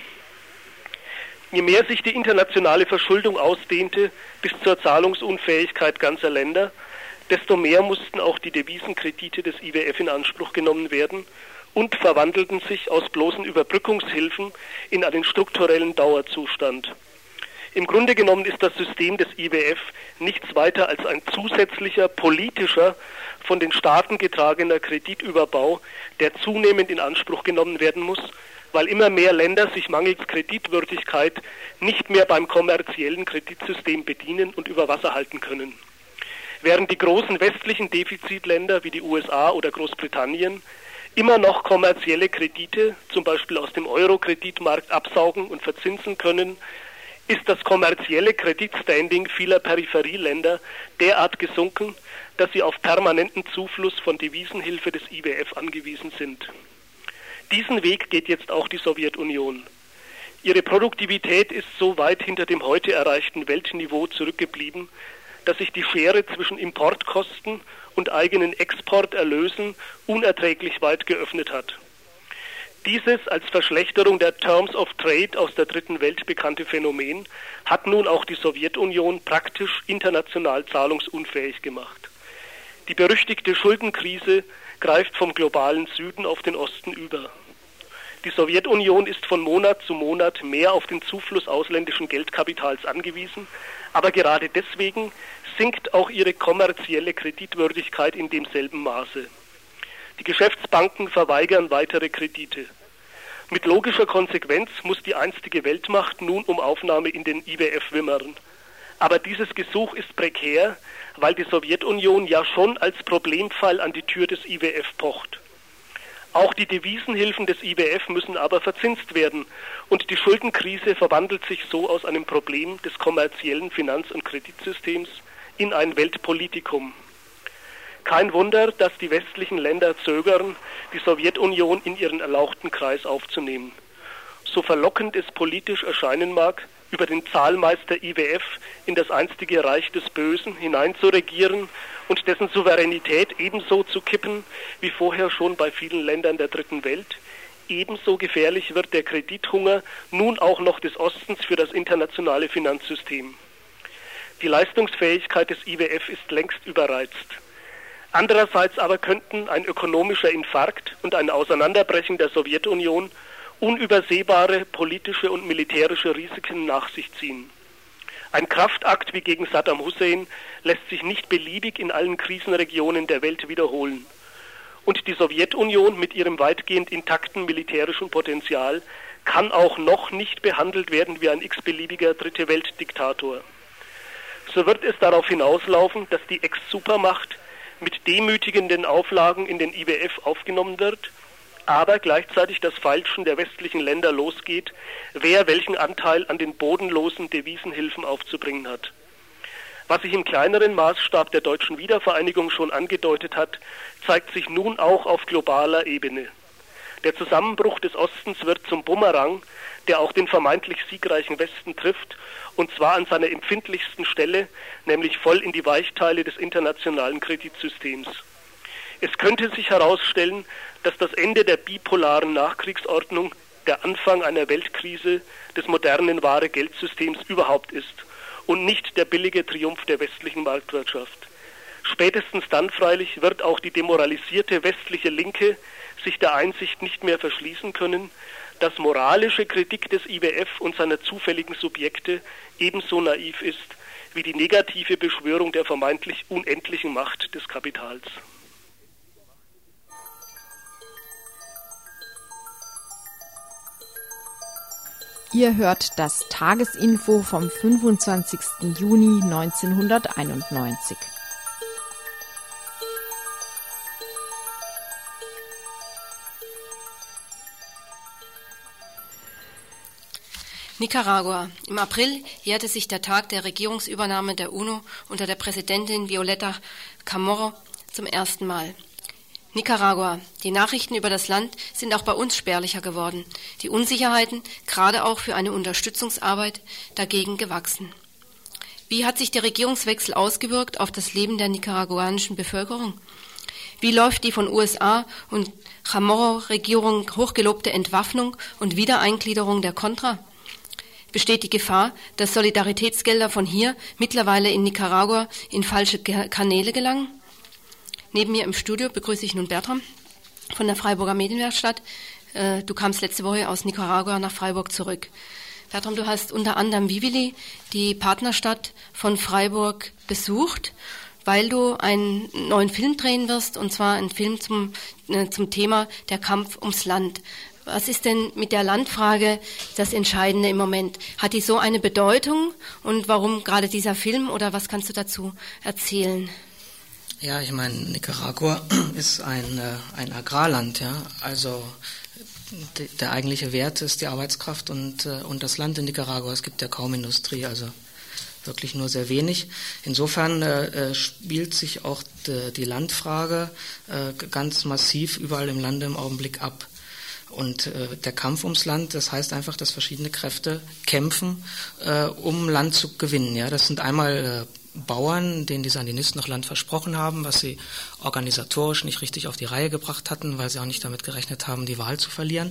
Je mehr sich die internationale Verschuldung ausdehnte bis zur Zahlungsunfähigkeit ganzer Länder, desto mehr mussten auch die Devisenkredite des I W F in Anspruch genommen werden und verwandelten sich aus bloßen Überbrückungshilfen in einen strukturellen Dauerzustand. Im Grunde genommen ist das System des I W F nichts weiter als ein zusätzlicher politischer, von den Staaten getragener Kreditüberbau, der zunehmend in Anspruch genommen werden muss, weil immer mehr Länder sich mangels Kreditwürdigkeit nicht mehr beim kommerziellen Kreditsystem bedienen und über Wasser halten können. Während die großen westlichen Defizitländer wie die U S A oder Großbritannien immer noch kommerzielle Kredite, zum Beispiel aus dem Euro-Kreditmarkt, absaugen und verzinsen können, ist das kommerzielle Kreditstanding vieler Peripherieländer derart gesunken, dass sie auf permanenten Zufluss von Devisenhilfe des I W F angewiesen sind. Diesen Weg geht jetzt auch die Sowjetunion. Ihre Produktivität ist so weit hinter dem heute erreichten Weltniveau zurückgeblieben, dass sich die Schere zwischen Importkosten und eigenen Exporterlösen unerträglich weit geöffnet hat. Dieses als Verschlechterung der Terms of Trade aus der dritten Welt bekannte Phänomen hat nun auch die Sowjetunion praktisch international zahlungsunfähig gemacht. Die berüchtigte Schuldenkrise greift vom globalen Süden auf den Osten über. Die Sowjetunion ist von Monat zu Monat mehr auf den Zufluss ausländischen Geldkapitals angewiesen, aber gerade deswegen sinkt auch ihre kommerzielle Kreditwürdigkeit in demselben Maße. Die Geschäftsbanken verweigern weitere Kredite. Mit logischer Konsequenz muss die einstige Weltmacht nun um Aufnahme in den I W F wimmern. Aber dieses Gesuch ist prekär, weil die Sowjetunion ja schon als Problemfall an die Tür des I W F pocht. Auch die Devisenhilfen des I W F müssen aber verzinst werden und die Schuldenkrise verwandelt sich so aus einem Problem des kommerziellen Finanz- und Kreditsystems in ein Weltpolitikum. Kein Wunder, dass die westlichen Länder zögern, die Sowjetunion in ihren erlauchten Kreis aufzunehmen. So verlockend es politisch erscheinen mag, über den Zahlmeister I W F in das einstige Reich des Bösen hineinzuregieren und dessen Souveränität ebenso zu kippen, wie vorher schon bei vielen Ländern der dritten Welt, ebenso gefährlich wird der Kredithunger nun auch noch des Ostens für das internationale Finanzsystem. Die Leistungsfähigkeit des I W F ist längst überreizt. Andererseits aber könnten ein ökonomischer Infarkt und ein Auseinanderbrechen der Sowjetunion unübersehbare politische und militärische Risiken nach sich ziehen. Ein Kraftakt wie gegen Saddam Hussein lässt sich nicht beliebig in allen Krisenregionen der Welt wiederholen. Und die Sowjetunion mit ihrem weitgehend intakten militärischen Potenzial kann auch noch nicht behandelt werden wie ein x-beliebiger dritte Weltdiktator. So wird es darauf hinauslaufen, dass die Ex-Supermacht mit demütigenden Auflagen in den I W F aufgenommen wird, aber gleichzeitig das Feilschen der westlichen Länder losgeht, wer welchen Anteil an den bodenlosen Devisenhilfen aufzubringen hat. Was sich im kleineren Maßstab der deutschen Wiedervereinigung schon angedeutet hat, zeigt sich nun auch auf globaler Ebene. Der Zusammenbruch des Ostens wird zum Bumerang, der auch den vermeintlich siegreichen Westen trifft, und zwar an seiner empfindlichsten Stelle, nämlich voll in die Weichteile des internationalen Kreditsystems. Es könnte sich herausstellen, dass das Ende der bipolaren Nachkriegsordnung der Anfang einer Weltkrise des modernen Ware-Geldsystems überhaupt ist und nicht der billige Triumph der westlichen Marktwirtschaft. Spätestens dann freilich wird auch die demoralisierte westliche Linke sich der Einsicht nicht mehr verschließen können, dass moralische Kritik des I W F und seiner zufälligen Subjekte ebenso naiv ist wie die negative Beschwörung der vermeintlich unendlichen Macht des Kapitals. Ihr hört das Tagesinfo vom fünfundzwanzigsten Juni neunzehnhunderteinundneunzig. Nicaragua. Im April jährte sich der Tag der Regierungsübernahme der UNO unter der Präsidentin Violeta Chamorro zum ersten Mal. Nicaragua. Die Nachrichten über das Land sind auch bei uns spärlicher geworden. Die Unsicherheiten, gerade auch für eine Unterstützungsarbeit, dagegen gewachsen. Wie hat sich der Regierungswechsel ausgewirkt auf das Leben der nicaraguanischen Bevölkerung? Wie läuft die von U S A und Chamorro-Regierung hochgelobte Entwaffnung und Wiedereingliederung der Contra? Besteht die Gefahr, dass Solidaritätsgelder von hier mittlerweile in Nicaragua in falsche Kanäle gelangen? Neben mir im Studio begrüße ich nun Bertram von der Freiburger Medienwerkstatt. Du kamst letzte Woche aus Nicaragua nach Freiburg zurück. Bertram, du hast unter anderem Vivili, die Partnerstadt von Freiburg, besucht, weil du einen neuen Film drehen wirst, und zwar einen Film zum, äh, zum Thema der Kampf ums Land. Was ist denn mit der Landfrage das Entscheidende im Moment? Hat die so eine Bedeutung und warum gerade dieser Film, oder was kannst du dazu erzählen? Ja, ich meine, Nicaragua ist ein, äh, ein Agrarland, ja, also de, der eigentliche Wert ist die Arbeitskraft und, äh, und das Land in Nicaragua. Es gibt ja kaum Industrie, also wirklich nur sehr wenig. Insofern äh, spielt sich auch de, die Landfrage äh, ganz massiv überall im Lande im Augenblick ab. Und äh, der Kampf ums Land, das heißt einfach, dass verschiedene Kräfte kämpfen, äh, um Land zu gewinnen. Ja, das sind einmal äh, Bauern, denen die Sandinisten noch Land versprochen haben, was sie organisatorisch nicht richtig auf die Reihe gebracht hatten, weil sie auch nicht damit gerechnet haben, die Wahl zu verlieren.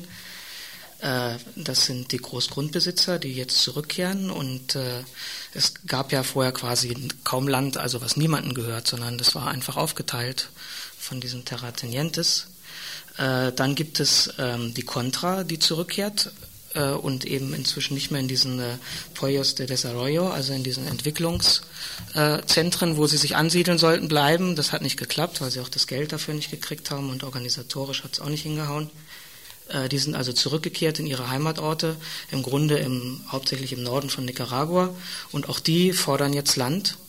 Äh, das sind die Großgrundbesitzer, die jetzt zurückkehren. Und äh, es gab ja vorher quasi kaum Land, also was niemandem gehört, sondern das war einfach aufgeteilt von diesen Terratenientes. Äh, dann gibt es ähm, die Contra, die zurückkehrt. Und eben inzwischen nicht mehr in diesen äh, Pollos de Desarrollo, also in diesen Entwicklungszentren, äh, wo sie sich ansiedeln sollten, bleiben. Das hat nicht geklappt, weil sie auch das Geld dafür nicht gekriegt haben und organisatorisch hat es auch nicht hingehauen. Äh, die sind also zurückgekehrt in ihre Heimatorte, im Grunde im, hauptsächlich im Norden von Nicaragua, und auch die fordern jetzt Land.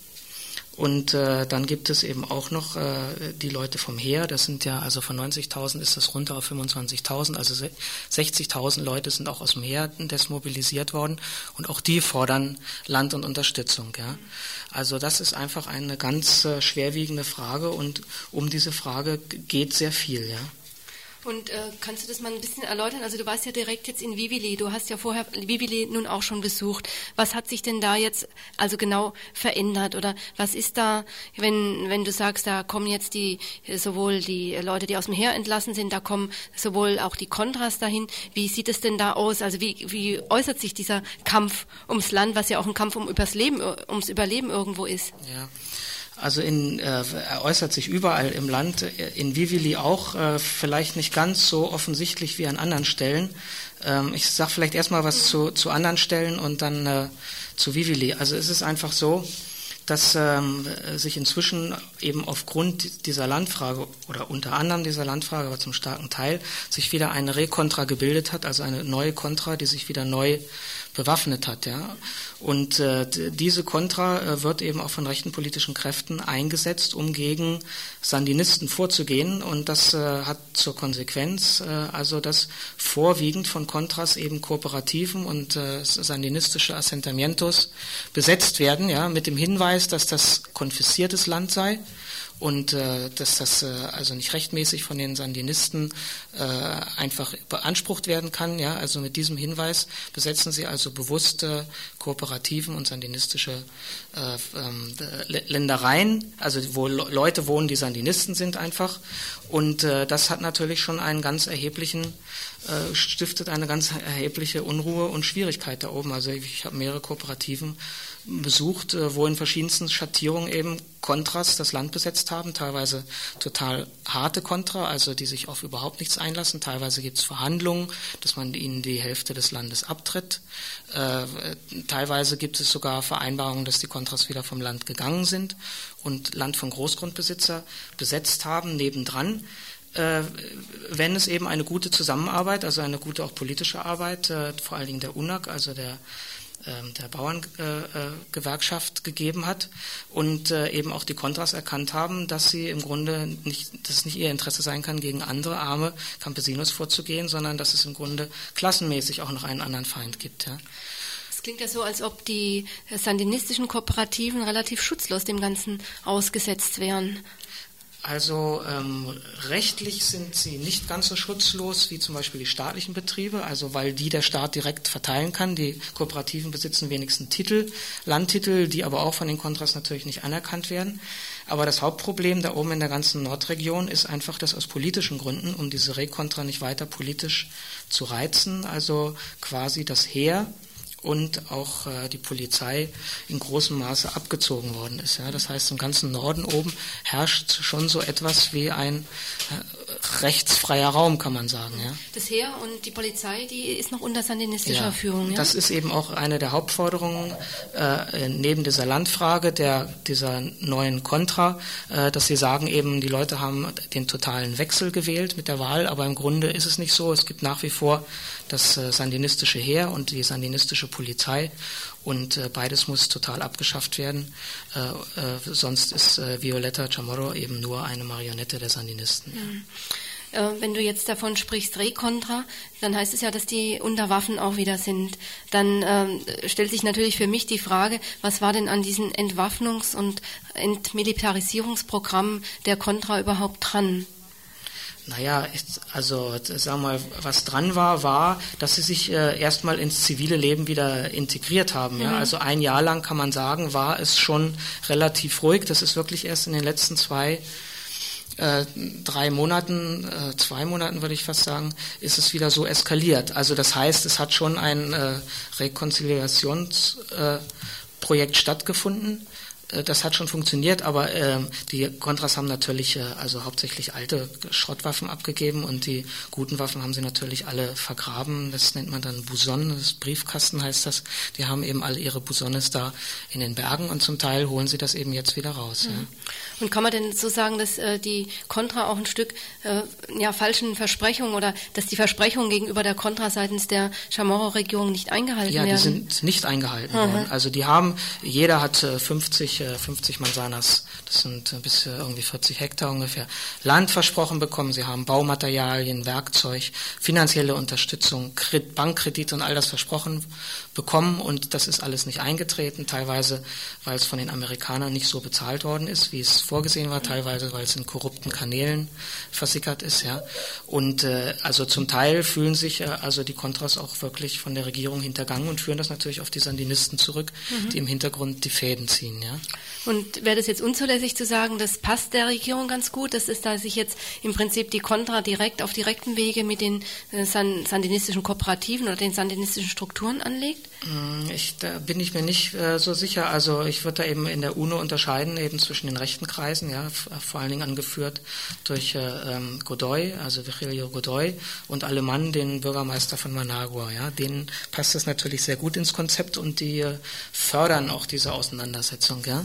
Und äh, dann gibt es eben auch noch äh, die Leute vom Heer, das sind ja, also von neunzigtausend ist das runter auf fünfundzwanzigtausend, also sechzigtausend Leute sind auch aus dem Heer desmobilisiert worden, und auch die fordern Land und Unterstützung. Ja. Also das ist einfach eine ganz äh, schwerwiegende Frage, und um diese Frage geht sehr viel, ja. Und äh, kannst du das mal ein bisschen erläutern? Also du warst ja direkt jetzt in Vivili, du hast ja vorher Vivili nun auch schon besucht. Was hat sich denn da jetzt also genau verändert? Oder was ist da, wenn wenn du sagst, da kommen jetzt die sowohl die Leute, die aus dem Heer entlassen sind, da kommen sowohl auch die Kontras dahin. Wie sieht es denn da aus? Also wie wie äußert sich dieser Kampf ums Land, was ja auch ein Kampf um übers Leben, ums Überleben irgendwo ist? Ja. Also in, äh, er äußert sich überall im Land, in Vivili auch, äh, vielleicht nicht ganz so offensichtlich wie an anderen Stellen. Ähm, ich sage vielleicht erstmal was zu, zu anderen Stellen und dann äh, zu Vivili. Also es ist einfach so, dass ähm, sich inzwischen eben aufgrund dieser Landfrage oder unter anderem dieser Landfrage, aber zum starken Teil, sich wieder eine Rekontra gebildet hat, also eine neue Kontra, die sich wieder neu bewaffnet hat, ja. Und äh, diese Kontra äh, wird eben auch von rechten politischen Kräften eingesetzt, um gegen Sandinisten vorzugehen, und das äh, hat zur Konsequenz, äh, also dass vorwiegend von Contras eben Kooperativen und äh, sandinistische Asentamientos besetzt werden, ja, mit dem Hinweis, dass das konfisziertes Land sei und äh, dass das äh, also nicht rechtmäßig von den Sandinisten äh, einfach beansprucht werden kann. Ja, also mit diesem Hinweis besetzen sie also bewusste Kooperativen und sandinistische äh, äh, Ländereien, also wo Leute wohnen, die Sandinisten sind einfach. Und äh, das hat natürlich schon einen ganz erheblichen, äh, stiftet eine ganz erhebliche Unruhe und Schwierigkeit da oben. Also ich, ich habe mehrere Kooperativen besucht, wo in verschiedensten Schattierungen eben Contras das Land besetzt haben, teilweise total harte Contra, also die sich auf überhaupt nichts einlassen, teilweise gibt es Verhandlungen, dass man ihnen die Hälfte des Landes abtritt, äh, teilweise gibt es sogar Vereinbarungen, dass die Contras wieder vom Land gegangen sind und Land von Großgrundbesitzer besetzt haben, nebendran. Äh, wenn es eben eine gute Zusammenarbeit, also eine gute auch politische Arbeit, äh, vor allen Dingen der U N A C, also der der Bauerngewerkschaft äh, gegeben hat und äh, eben auch die Contras erkannt haben, dass sie im Grunde nicht, dass es nicht ihr Interesse sein kann, gegen andere arme Campesinos vorzugehen, sondern dass es im Grunde klassenmäßig auch noch einen anderen Feind gibt. Ja. Es klingt ja so, als ob die sandinistischen Kooperativen relativ schutzlos dem Ganzen ausgesetzt wären. Also ähm, rechtlich sind sie nicht ganz so schutzlos wie zum Beispiel die staatlichen Betriebe, also weil die der Staat direkt verteilen kann. Die Kooperativen besitzen wenigstens Titel, Landtitel, die aber auch von den Contras natürlich nicht anerkannt werden. Aber das Hauptproblem da oben in der ganzen Nordregion ist einfach, dass aus politischen Gründen, um diese Re-Contra nicht weiter politisch zu reizen, also quasi das Heer und auch äh, die Polizei in großem Maße abgezogen worden ist. Ja. Das heißt, im ganzen Norden oben herrscht schon so etwas wie ein äh, rechtsfreier Raum, kann man sagen. Ja. Das Heer und die Polizei, die ist noch unter sandinistischer ja, Führung. Ja? Das ist eben auch eine der Hauptforderungen äh, neben dieser Landfrage, der, dieser neuen Contra, äh, dass sie sagen eben, die Leute haben den totalen Wechsel gewählt mit der Wahl, aber im Grunde ist es nicht so. Es gibt nach wie vor das äh, sandinistische Heer und die sandinistische Polizei und äh, beides muss total abgeschafft werden, äh, äh, sonst ist äh, Violeta Chamorro eben nur eine Marionette der Sandinisten. Mhm. Äh, wenn du jetzt davon sprichst, Re-Contra, dann heißt es ja, dass die unter Waffen auch wieder sind. Dann äh, stellt sich natürlich für mich die Frage, was war denn an diesen Entwaffnungs- und Entmilitarisierungsprogrammen der Contra überhaupt dran? Naja, also sagen wir mal, was dran war, war, dass sie sich äh, erstmal ins zivile Leben wieder integriert haben. Mhm. Ja? Also ein Jahr lang kann man sagen, war es schon relativ ruhig. Das ist wirklich erst in den letzten zwei, äh, drei Monaten, äh, zwei Monaten würde ich fast sagen, ist es wieder so eskaliert. Also das heißt, es hat schon ein äh, Rekonziliationsprojekt äh, stattgefunden. Das hat schon funktioniert, aber äh, die Contras haben natürlich äh, also hauptsächlich alte Schrottwaffen abgegeben und die guten Waffen haben sie natürlich alle vergraben. Das nennt man dann Buson, das Briefkasten heißt das. Die haben eben alle ihre Busones da in den Bergen und zum Teil holen sie das eben jetzt wieder raus. Mhm. Ja. Und kann man denn so sagen, dass äh, die Contra auch ein Stück äh, ja, falschen Versprechungen oder dass die Versprechungen gegenüber der Contra seitens der Chamorro-Regierung nicht eingehalten ja, werden? Ja, die sind nicht eingehalten mhm. worden. Also die haben, jeder hat äh, fünfzig Manzanas, das sind bis irgendwie vierzig Hektar ungefähr, Land versprochen bekommen. Sie haben Baumaterialien, Werkzeug, finanzielle Unterstützung, Bankkredite und all das versprochen bekommen und das ist alles nicht eingetreten, teilweise, weil es von den Amerikanern nicht so bezahlt worden ist, wie es vorgesehen war, teilweise, weil es in korrupten Kanälen versickert ist, ja. Und äh, also zum Teil fühlen sich äh, also die Contras auch wirklich von der Regierung hintergangen und führen das natürlich auf die Sandinisten zurück, mhm. die im Hintergrund die Fäden ziehen, ja. Und wäre das jetzt unzulässig zu sagen, das passt der Regierung ganz gut, dass es da sich jetzt im Prinzip die Contra direkt auf direktem Wege mit den äh, san- sandinistischen Kooperativen oder den sandinistischen Strukturen anlegt? Ich, da bin ich mir nicht äh, so sicher. Also ich würde da eben in der UNO unterscheiden, eben zwischen den rechten Kreisen, ja, f- vor allen Dingen angeführt durch äh, ähm, Godoy, also Virgilio Godoy und Alemann, den Bürgermeister von Managua. Ja, denen passt das natürlich sehr gut ins Konzept und die äh, fördern auch diese Auseinandersetzung. Ja.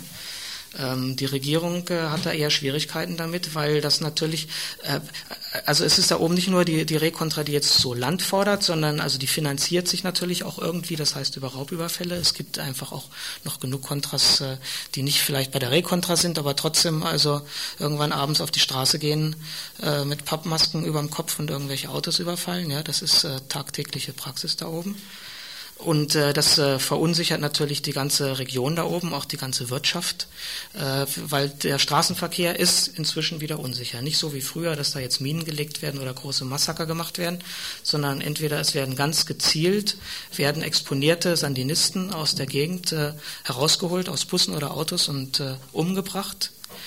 Ähm, die Regierung äh, hat da eher Schwierigkeiten damit, weil das natürlich, äh, also es ist da oben nicht nur die, die Re-Contra, die jetzt so Land fordert, sondern also die finanziert sich natürlich auch irgendwie, das heißt über Raubüberfälle. Es gibt einfach auch noch genug Contras, äh, die nicht vielleicht bei der Re-Contra sind, aber trotzdem also irgendwann abends auf die Straße gehen äh, mit Pappmasken überm Kopf und irgendwelche Autos überfallen. Ja, das ist äh, tagtägliche Praxis da oben. Und äh, das äh, verunsichert natürlich die ganze Region da oben, auch die ganze Wirtschaft, äh, weil der Straßenverkehr ist inzwischen wieder unsicher. Nicht so wie früher, dass da jetzt Minen gelegt werden oder große Massaker gemacht werden, sondern entweder es werden ganz gezielt, werden exponierte Sandinisten aus der Gegend äh, herausgeholt, aus Bussen oder Autos und äh, umgebracht.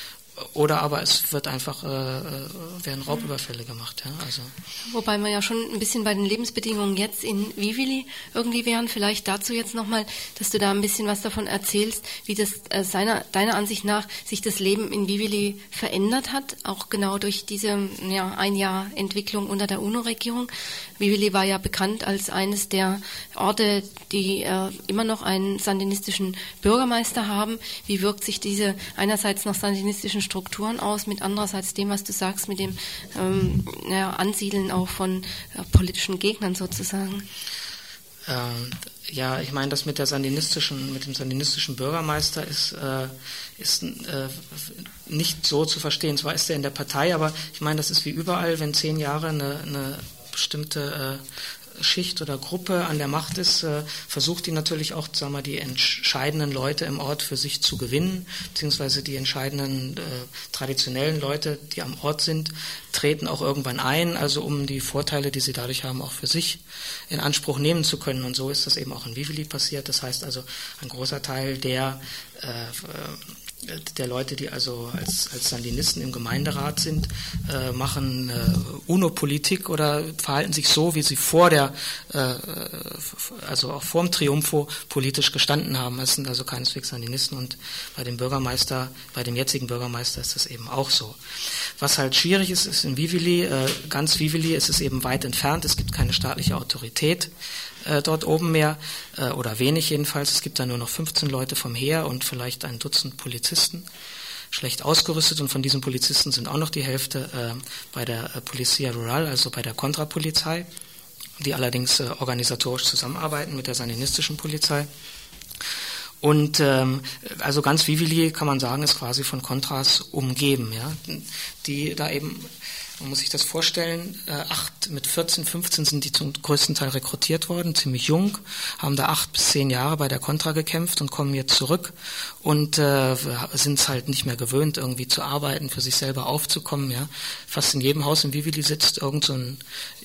Oder aber es wird einfach, äh, werden Raubüberfälle gemacht. Ja, also. Wobei wir ja schon ein bisschen bei den Lebensbedingungen jetzt in Vivili irgendwie wären. Vielleicht dazu jetzt nochmal, dass du da ein bisschen was davon erzählst, wie das äh, seiner, deiner Ansicht nach sich das Leben in Vivili verändert hat, auch genau durch diese ja, ein Jahr Entwicklung unter der UNO-Regierung. Vivili war ja bekannt als eines der Orte, die äh, immer noch einen sandinistischen Bürgermeister haben. Wie wirkt sich diese einerseits noch sandinistischen Strukturen aus, mit andererseits dem, was du sagst, mit dem ähm, ja, Ansiedeln auch von ja, politischen Gegnern sozusagen? Ähm, ja, ich meine, das mit der sandinistischen, mit dem sandinistischen Bürgermeister ist, äh, ist äh, nicht so zu verstehen. Zwar ist er in der Partei, aber ich meine, das ist wie überall, wenn zehn Jahre eine, eine bestimmte äh, Schicht oder Gruppe an der Macht ist, äh, versucht die natürlich auch, sagen wir, die entscheidenden Leute im Ort für sich zu gewinnen, beziehungsweise die entscheidenden äh, traditionellen Leute, die am Ort sind, treten auch irgendwann ein, also um die Vorteile, die sie dadurch haben, auch für sich in Anspruch nehmen zu können. Und so ist das eben auch in Vivili passiert. Das heißt also, ein großer Teil der äh, der Leute, die also als, als Sandinisten im Gemeinderat sind, äh, machen äh, UNO-Politik oder verhalten sich so, wie sie vor der, äh, also auch vor dem Triumpho politisch gestanden haben. Es sind also keineswegs Sandinisten und bei dem Bürgermeister, bei dem jetzigen Bürgermeister ist das eben auch so. Was halt schwierig ist, ist in Vivili, äh, ganz Vivili ist es eben weit entfernt, es gibt keine staatliche Autorität äh, dort oben mehr, äh, oder wenig jedenfalls, es gibt da nur noch fünfzehn Leute vom Heer und vielleicht ein Dutzend Polizisten, schlecht ausgerüstet, und von diesen Polizisten sind auch noch die Hälfte äh, bei der äh, Policia Rural, also bei der Kontrapolizei, die allerdings äh, organisatorisch zusammenarbeiten mit der sandinistischen Polizei. Und ähm, also ganz Vivili, kann man sagen, ist quasi von Contras umgeben, ja, die da eben, man muss sich das vorstellen, äh, acht, mit vierzehn, fünfzehn sind die zum größten Teil rekrutiert worden, ziemlich jung, haben da acht bis zehn Jahre bei der Contra gekämpft und kommen jetzt zurück und äh, sind es halt nicht mehr gewöhnt, irgendwie zu arbeiten, für sich selber aufzukommen, ja. Fast in jedem Haus in Vivili sitzt irgend so ein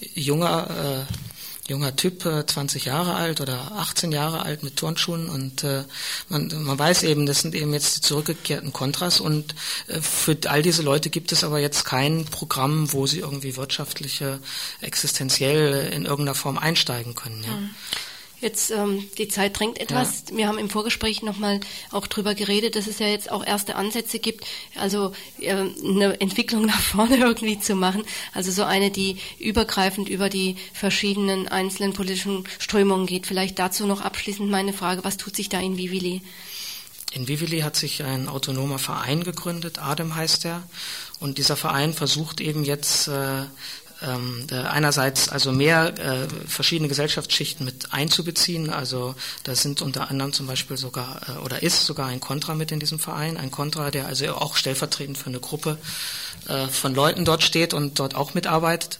junger, äh, junger Typ, zwanzig Jahre alt oder achtzehn Jahre alt mit Turnschuhen, und äh, man, man weiß eben, das sind eben jetzt die zurückgekehrten Kontras, und äh, für all diese Leute gibt es aber jetzt kein Programm, wo sie irgendwie wirtschaftlich, äh, existenziell in irgendeiner Form einsteigen können. Ja. Jetzt, ähm, die Zeit drängt etwas. Ja. Wir haben im Vorgespräch nochmal auch drüber geredet, dass es ja jetzt auch erste Ansätze gibt, also äh, eine Entwicklung nach vorne irgendwie zu machen. Also so eine, die übergreifend über die verschiedenen einzelnen politischen Strömungen geht. Vielleicht dazu noch abschließend meine Frage, was tut sich da in Vivili? In Vivili hat sich ein autonomer Verein gegründet, ADEM heißt er, und dieser Verein versucht eben jetzt äh, Ähm, einerseits also mehr äh, verschiedene Gesellschaftsschichten mit einzubeziehen, also da sind unter anderem zum Beispiel sogar, äh, oder ist sogar ein Contra mit in diesem Verein, ein Contra, der also auch stellvertretend für eine Gruppe äh, von Leuten dort steht und dort auch mitarbeitet.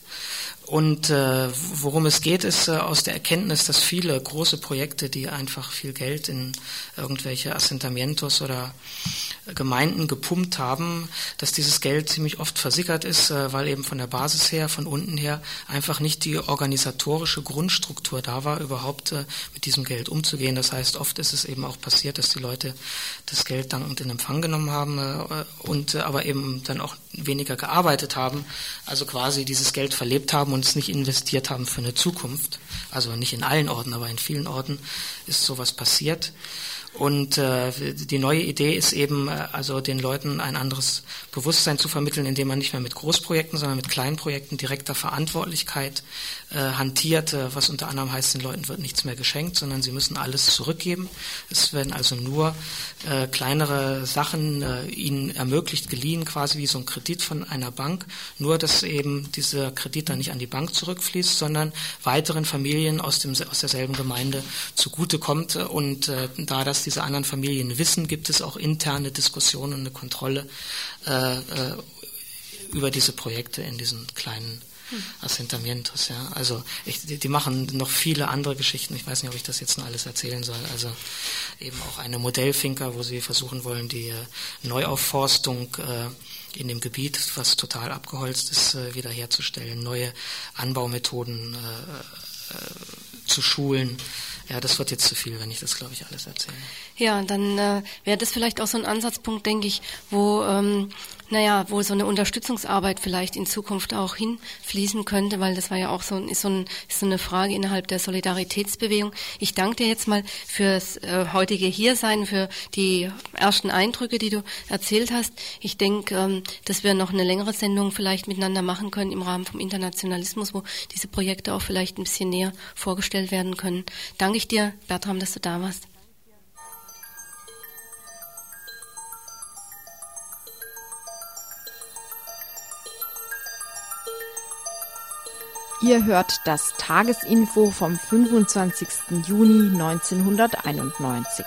Und äh, worum es geht, ist äh, aus der Erkenntnis, dass viele große Projekte, die einfach viel Geld in irgendwelche Assentamientos oder Gemeinden gepumpt haben, dass dieses Geld ziemlich oft versickert ist, äh, weil eben von der Basis her, von unten her, einfach nicht die organisatorische Grundstruktur da war, überhaupt äh, mit diesem Geld umzugehen. Das heißt, oft ist es eben auch passiert, dass die Leute das Geld dankend in Empfang genommen haben äh, und äh, aber eben dann auch weniger gearbeitet haben, also quasi dieses Geld verlebt haben und es nicht investiert haben für eine Zukunft. Also nicht in allen Orten, aber in vielen Orten ist sowas passiert. Und äh, die neue Idee ist eben, äh, also den Leuten ein anderes Bewusstsein zu vermitteln, indem man nicht mehr mit Großprojekten, sondern mit kleinen Projekten direkter Verantwortlichkeit äh, hantiert, äh, was unter anderem heißt, den Leuten wird nichts mehr geschenkt, sondern sie müssen alles zurückgeben. Es werden also nur äh, kleinere Sachen äh, ihnen ermöglicht, geliehen, quasi wie so ein Kredit von einer Bank, nur dass eben dieser Kredit dann nicht an die Bank zurückfließt, sondern weiteren Familien aus, dem, aus derselben Gemeinde zugutekommt. Und äh, da das diese anderen Familien wissen, gibt es auch interne Diskussionen und eine Kontrolle äh, äh, über diese Projekte in diesen kleinen Assentamientos. Ja. Also ich, die, die machen noch viele andere Geschichten. Ich weiß nicht, ob ich das jetzt noch alles erzählen soll. Also eben auch eine Modellfinca, wo sie versuchen wollen, die äh, Neuaufforstung äh, in dem Gebiet, was total abgeholzt ist, äh, wiederherzustellen, neue Anbaumethoden äh, äh, zu schulen. Ja, das wird jetzt zu viel, wenn ich das, glaube ich, alles erzähle. Ja, dann äh, wäre das vielleicht auch so ein Ansatzpunkt, denke ich, wo, ähm, naja, wo so eine Unterstützungsarbeit vielleicht in Zukunft auch hinfließen könnte, weil das war ja auch so, ist so, ein, ist so eine Frage innerhalb der Solidaritätsbewegung. Ich danke dir jetzt mal fürs äh, heutige Hiersein, für die ersten Eindrücke, die du erzählt hast. Ich denke, ähm, dass wir noch eine längere Sendung vielleicht miteinander machen können im Rahmen vom Internationalismus, wo diese Projekte auch vielleicht ein bisschen näher vorgestellt werden können. Danke ich dir, Bertram, dass du da warst. Ihr hört das Tagesinfo vom fünfundzwanzigsten Juni neunzehnhunderteinundneunzig.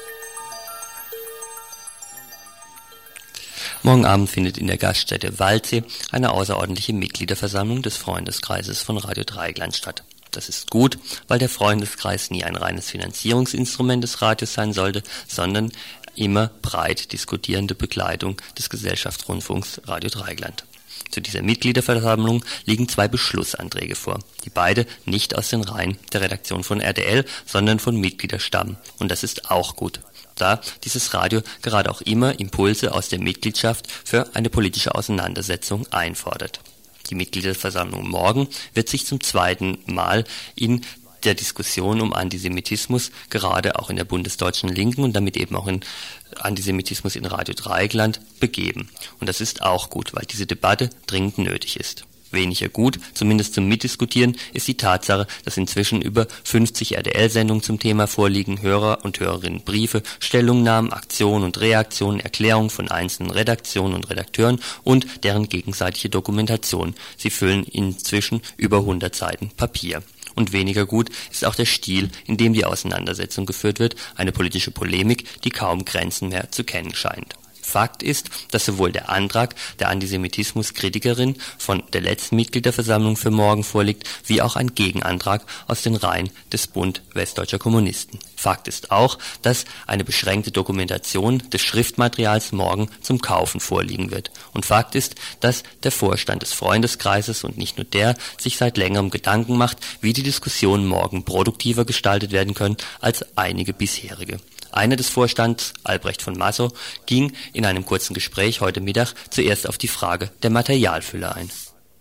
Morgen Abend findet in der Gaststätte Waldsee eine außerordentliche Mitgliederversammlung des Freundeskreises von Radio Dreieckland statt. Das ist gut, weil der Freundeskreis nie ein reines Finanzierungsinstrument des Radios sein sollte, sondern immer breit diskutierende Begleitung des Gesellschaftsrundfunks Radio Dreieckland. Zu dieser Mitgliederversammlung liegen zwei Beschlussanträge vor, die beide nicht aus den Reihen der Redaktion von R T L, sondern von Mitgliedern stammen. Und das ist auch gut, da dieses Radio gerade auch immer Impulse aus der Mitgliedschaft für eine politische Auseinandersetzung einfordert. Die Mitgliederversammlung morgen wird sich zum zweiten Mal in der Diskussion um Antisemitismus, gerade auch in der bundesdeutschen Linken und damit eben auch in Antisemitismus in Radio Dreieckland, begeben. Und das ist auch gut, weil diese Debatte dringend nötig ist. Weniger gut, zumindest zum Mitdiskutieren, ist die Tatsache, dass inzwischen über fünfzig R T L-Sendungen zum Thema vorliegen, Hörer und Hörerinnen Briefe, Stellungnahmen, Aktionen und Reaktionen, Erklärungen von einzelnen Redaktionen und Redakteuren und deren gegenseitige Dokumentation. Sie füllen inzwischen über hundert Seiten Papier. Und weniger gut ist auch der Stil, in dem die Auseinandersetzung geführt wird, eine politische Polemik, die kaum Grenzen mehr zu kennen scheint. Fakt ist, dass sowohl der Antrag der Antisemitismus-Kritikerin von der letzten Mitgliederversammlung für morgen vorliegt, wie auch ein Gegenantrag aus den Reihen des Bund Westdeutscher Kommunisten. Fakt ist auch, dass eine beschränkte Dokumentation des Schriftmaterials morgen zum Kaufen vorliegen wird. Und Fakt ist, dass der Vorstand des Freundeskreises und nicht nur der sich seit längerem Gedanken macht, wie die Diskussionen morgen produktiver gestaltet werden können als einige bisherige. Einer des Vorstands, Albrecht von Massow, ging in einem kurzen Gespräch heute Mittag zuerst auf die Frage der Materialfülle ein.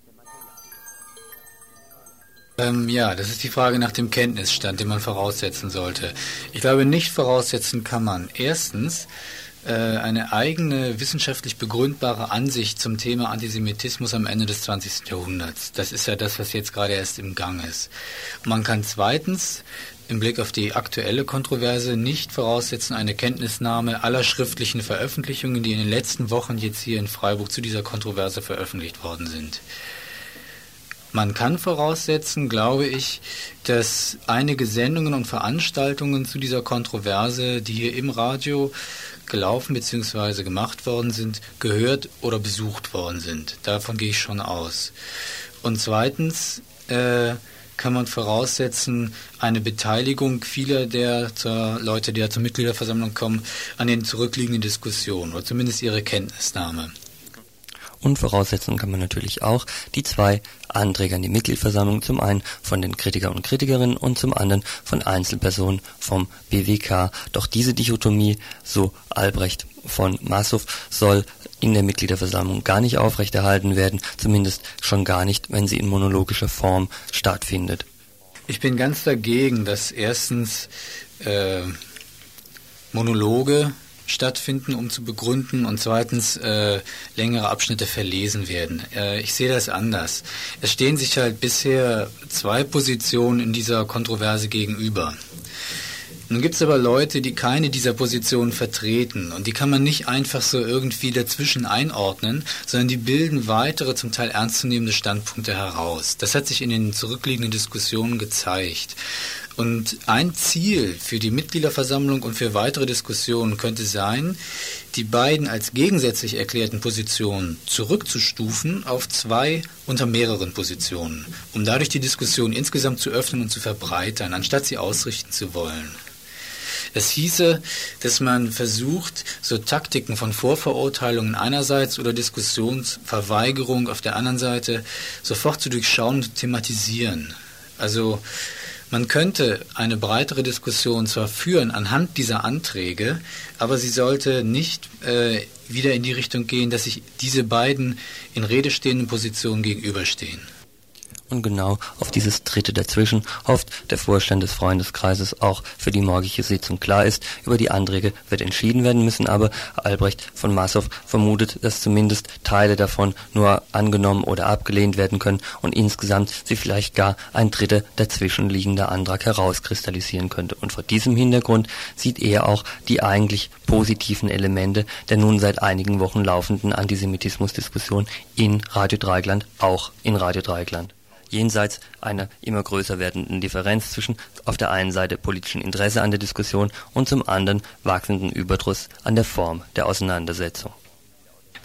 Ähm, ja, das ist die Frage nach dem Kenntnisstand, den man voraussetzen sollte. Ich glaube, nicht voraussetzen kann man erstens äh, eine eigene wissenschaftlich begründbare Ansicht zum Thema Antisemitismus am Ende des zwanzigsten Jahrhunderts. Das ist ja das, was jetzt gerade erst im Gang ist. Und man kann zweitens im Blick auf die aktuelle Kontroverse nicht voraussetzen eine Kenntnisnahme aller schriftlichen Veröffentlichungen, die in den letzten Wochen jetzt hier in Freiburg zu dieser Kontroverse veröffentlicht worden sind. Man kann voraussetzen, glaube ich, dass einige Sendungen und Veranstaltungen zu dieser Kontroverse, die hier im Radio gelaufen bzw. gemacht worden sind, gehört oder besucht worden sind. Davon gehe ich schon aus. Und zweitens äh, kann man voraussetzen, eine Beteiligung vieler der zur Leute, die ja zur Mitgliederversammlung kommen, an den zurückliegenden Diskussionen oder zumindest ihre Kenntnisnahme. Und voraussetzen kann man natürlich auch die zwei Anträge an die Mitgliederversammlung, zum einen von den Kritikern und Kritikerinnen und zum anderen von Einzelpersonen vom B W K. Doch diese Dichotomie, so Albrecht von Massow, soll in der Mitgliederversammlung gar nicht aufrechterhalten werden, zumindest schon gar nicht, wenn sie in monologischer Form stattfindet. Ich bin ganz dagegen, dass erstens äh, Monologe stattfinden, um zu begründen, und zweitens äh, längere Abschnitte verlesen werden. Äh, ich sehe das anders. Es stehen sich halt bisher zwei Positionen in dieser Kontroverse gegenüber. Nun gibt es aber Leute, die keine dieser Positionen vertreten, und die kann man nicht einfach so irgendwie dazwischen einordnen, sondern die bilden weitere, zum Teil ernstzunehmende Standpunkte heraus. Das hat sich in den zurückliegenden Diskussionen gezeigt. Und ein Ziel für die Mitgliederversammlung und für weitere Diskussionen könnte sein, die beiden als gegensätzlich erklärten Positionen zurückzustufen auf zwei unter mehreren Positionen, um dadurch die Diskussion insgesamt zu öffnen und zu verbreitern, anstatt sie ausrichten zu wollen. Es hieße, dass man versucht, so Taktiken von Vorverurteilungen einerseits oder Diskussionsverweigerung auf der anderen Seite sofort zu durchschauen und thematisieren. Also man könnte eine breitere Diskussion zwar führen anhand dieser Anträge, aber sie sollte nicht äh, wieder in die Richtung gehen, dass sich diese beiden in Rede stehenden Positionen gegenüberstehen. Und genau auf dieses Dritte dazwischen hofft der Vorstand des Freundeskreises auch für die morgige Sitzung. Klar ist, über die Anträge wird entschieden werden müssen, aber Albrecht von Massow vermutet, dass zumindest Teile davon nur angenommen oder abgelehnt werden können und insgesamt sich vielleicht gar ein dritter dazwischenliegender Antrag herauskristallisieren könnte. Und vor diesem Hintergrund sieht er auch die eigentlich positiven Elemente der nun seit einigen Wochen laufenden Antisemitismusdiskussion in Radio Dreieckland, auch in Radio Dreieckland. Jenseits einer immer größer werdenden Differenz zwischen auf der einen Seite politischem Interesse an der Diskussion und zum anderen wachsenden Überdruss an der Form der Auseinandersetzung.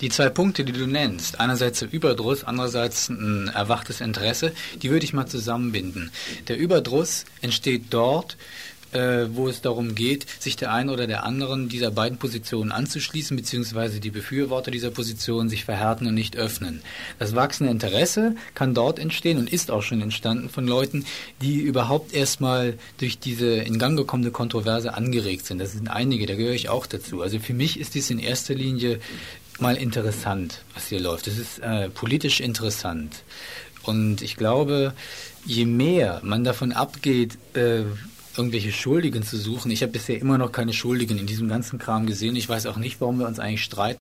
Die zwei Punkte, die du nennst, einerseits der Überdruss, andererseits ein erwachtes Interesse, die würde ich mal zusammenbinden. Der Überdruss entsteht dort, äh, wo es darum geht, sich der einen oder der anderen dieser beiden Positionen anzuschließen, beziehungsweise die Befürworter dieser Position sich verhärten und nicht öffnen. Das wachsende Interesse kann dort entstehen und ist auch schon entstanden von Leuten, die überhaupt erstmal durch diese in Gang gekommene Kontroverse angeregt sind. Das sind einige, da gehöre ich auch dazu. Also für mich ist dies in erster Linie mal interessant, was hier läuft. Es ist äh, politisch interessant. Und ich glaube, je mehr man davon abgeht, äh, irgendwelche Schuldigen zu suchen. Ich habe bisher immer noch keine Schuldigen in diesem ganzen Kram gesehen. Ich weiß auch nicht, warum wir uns eigentlich streiten.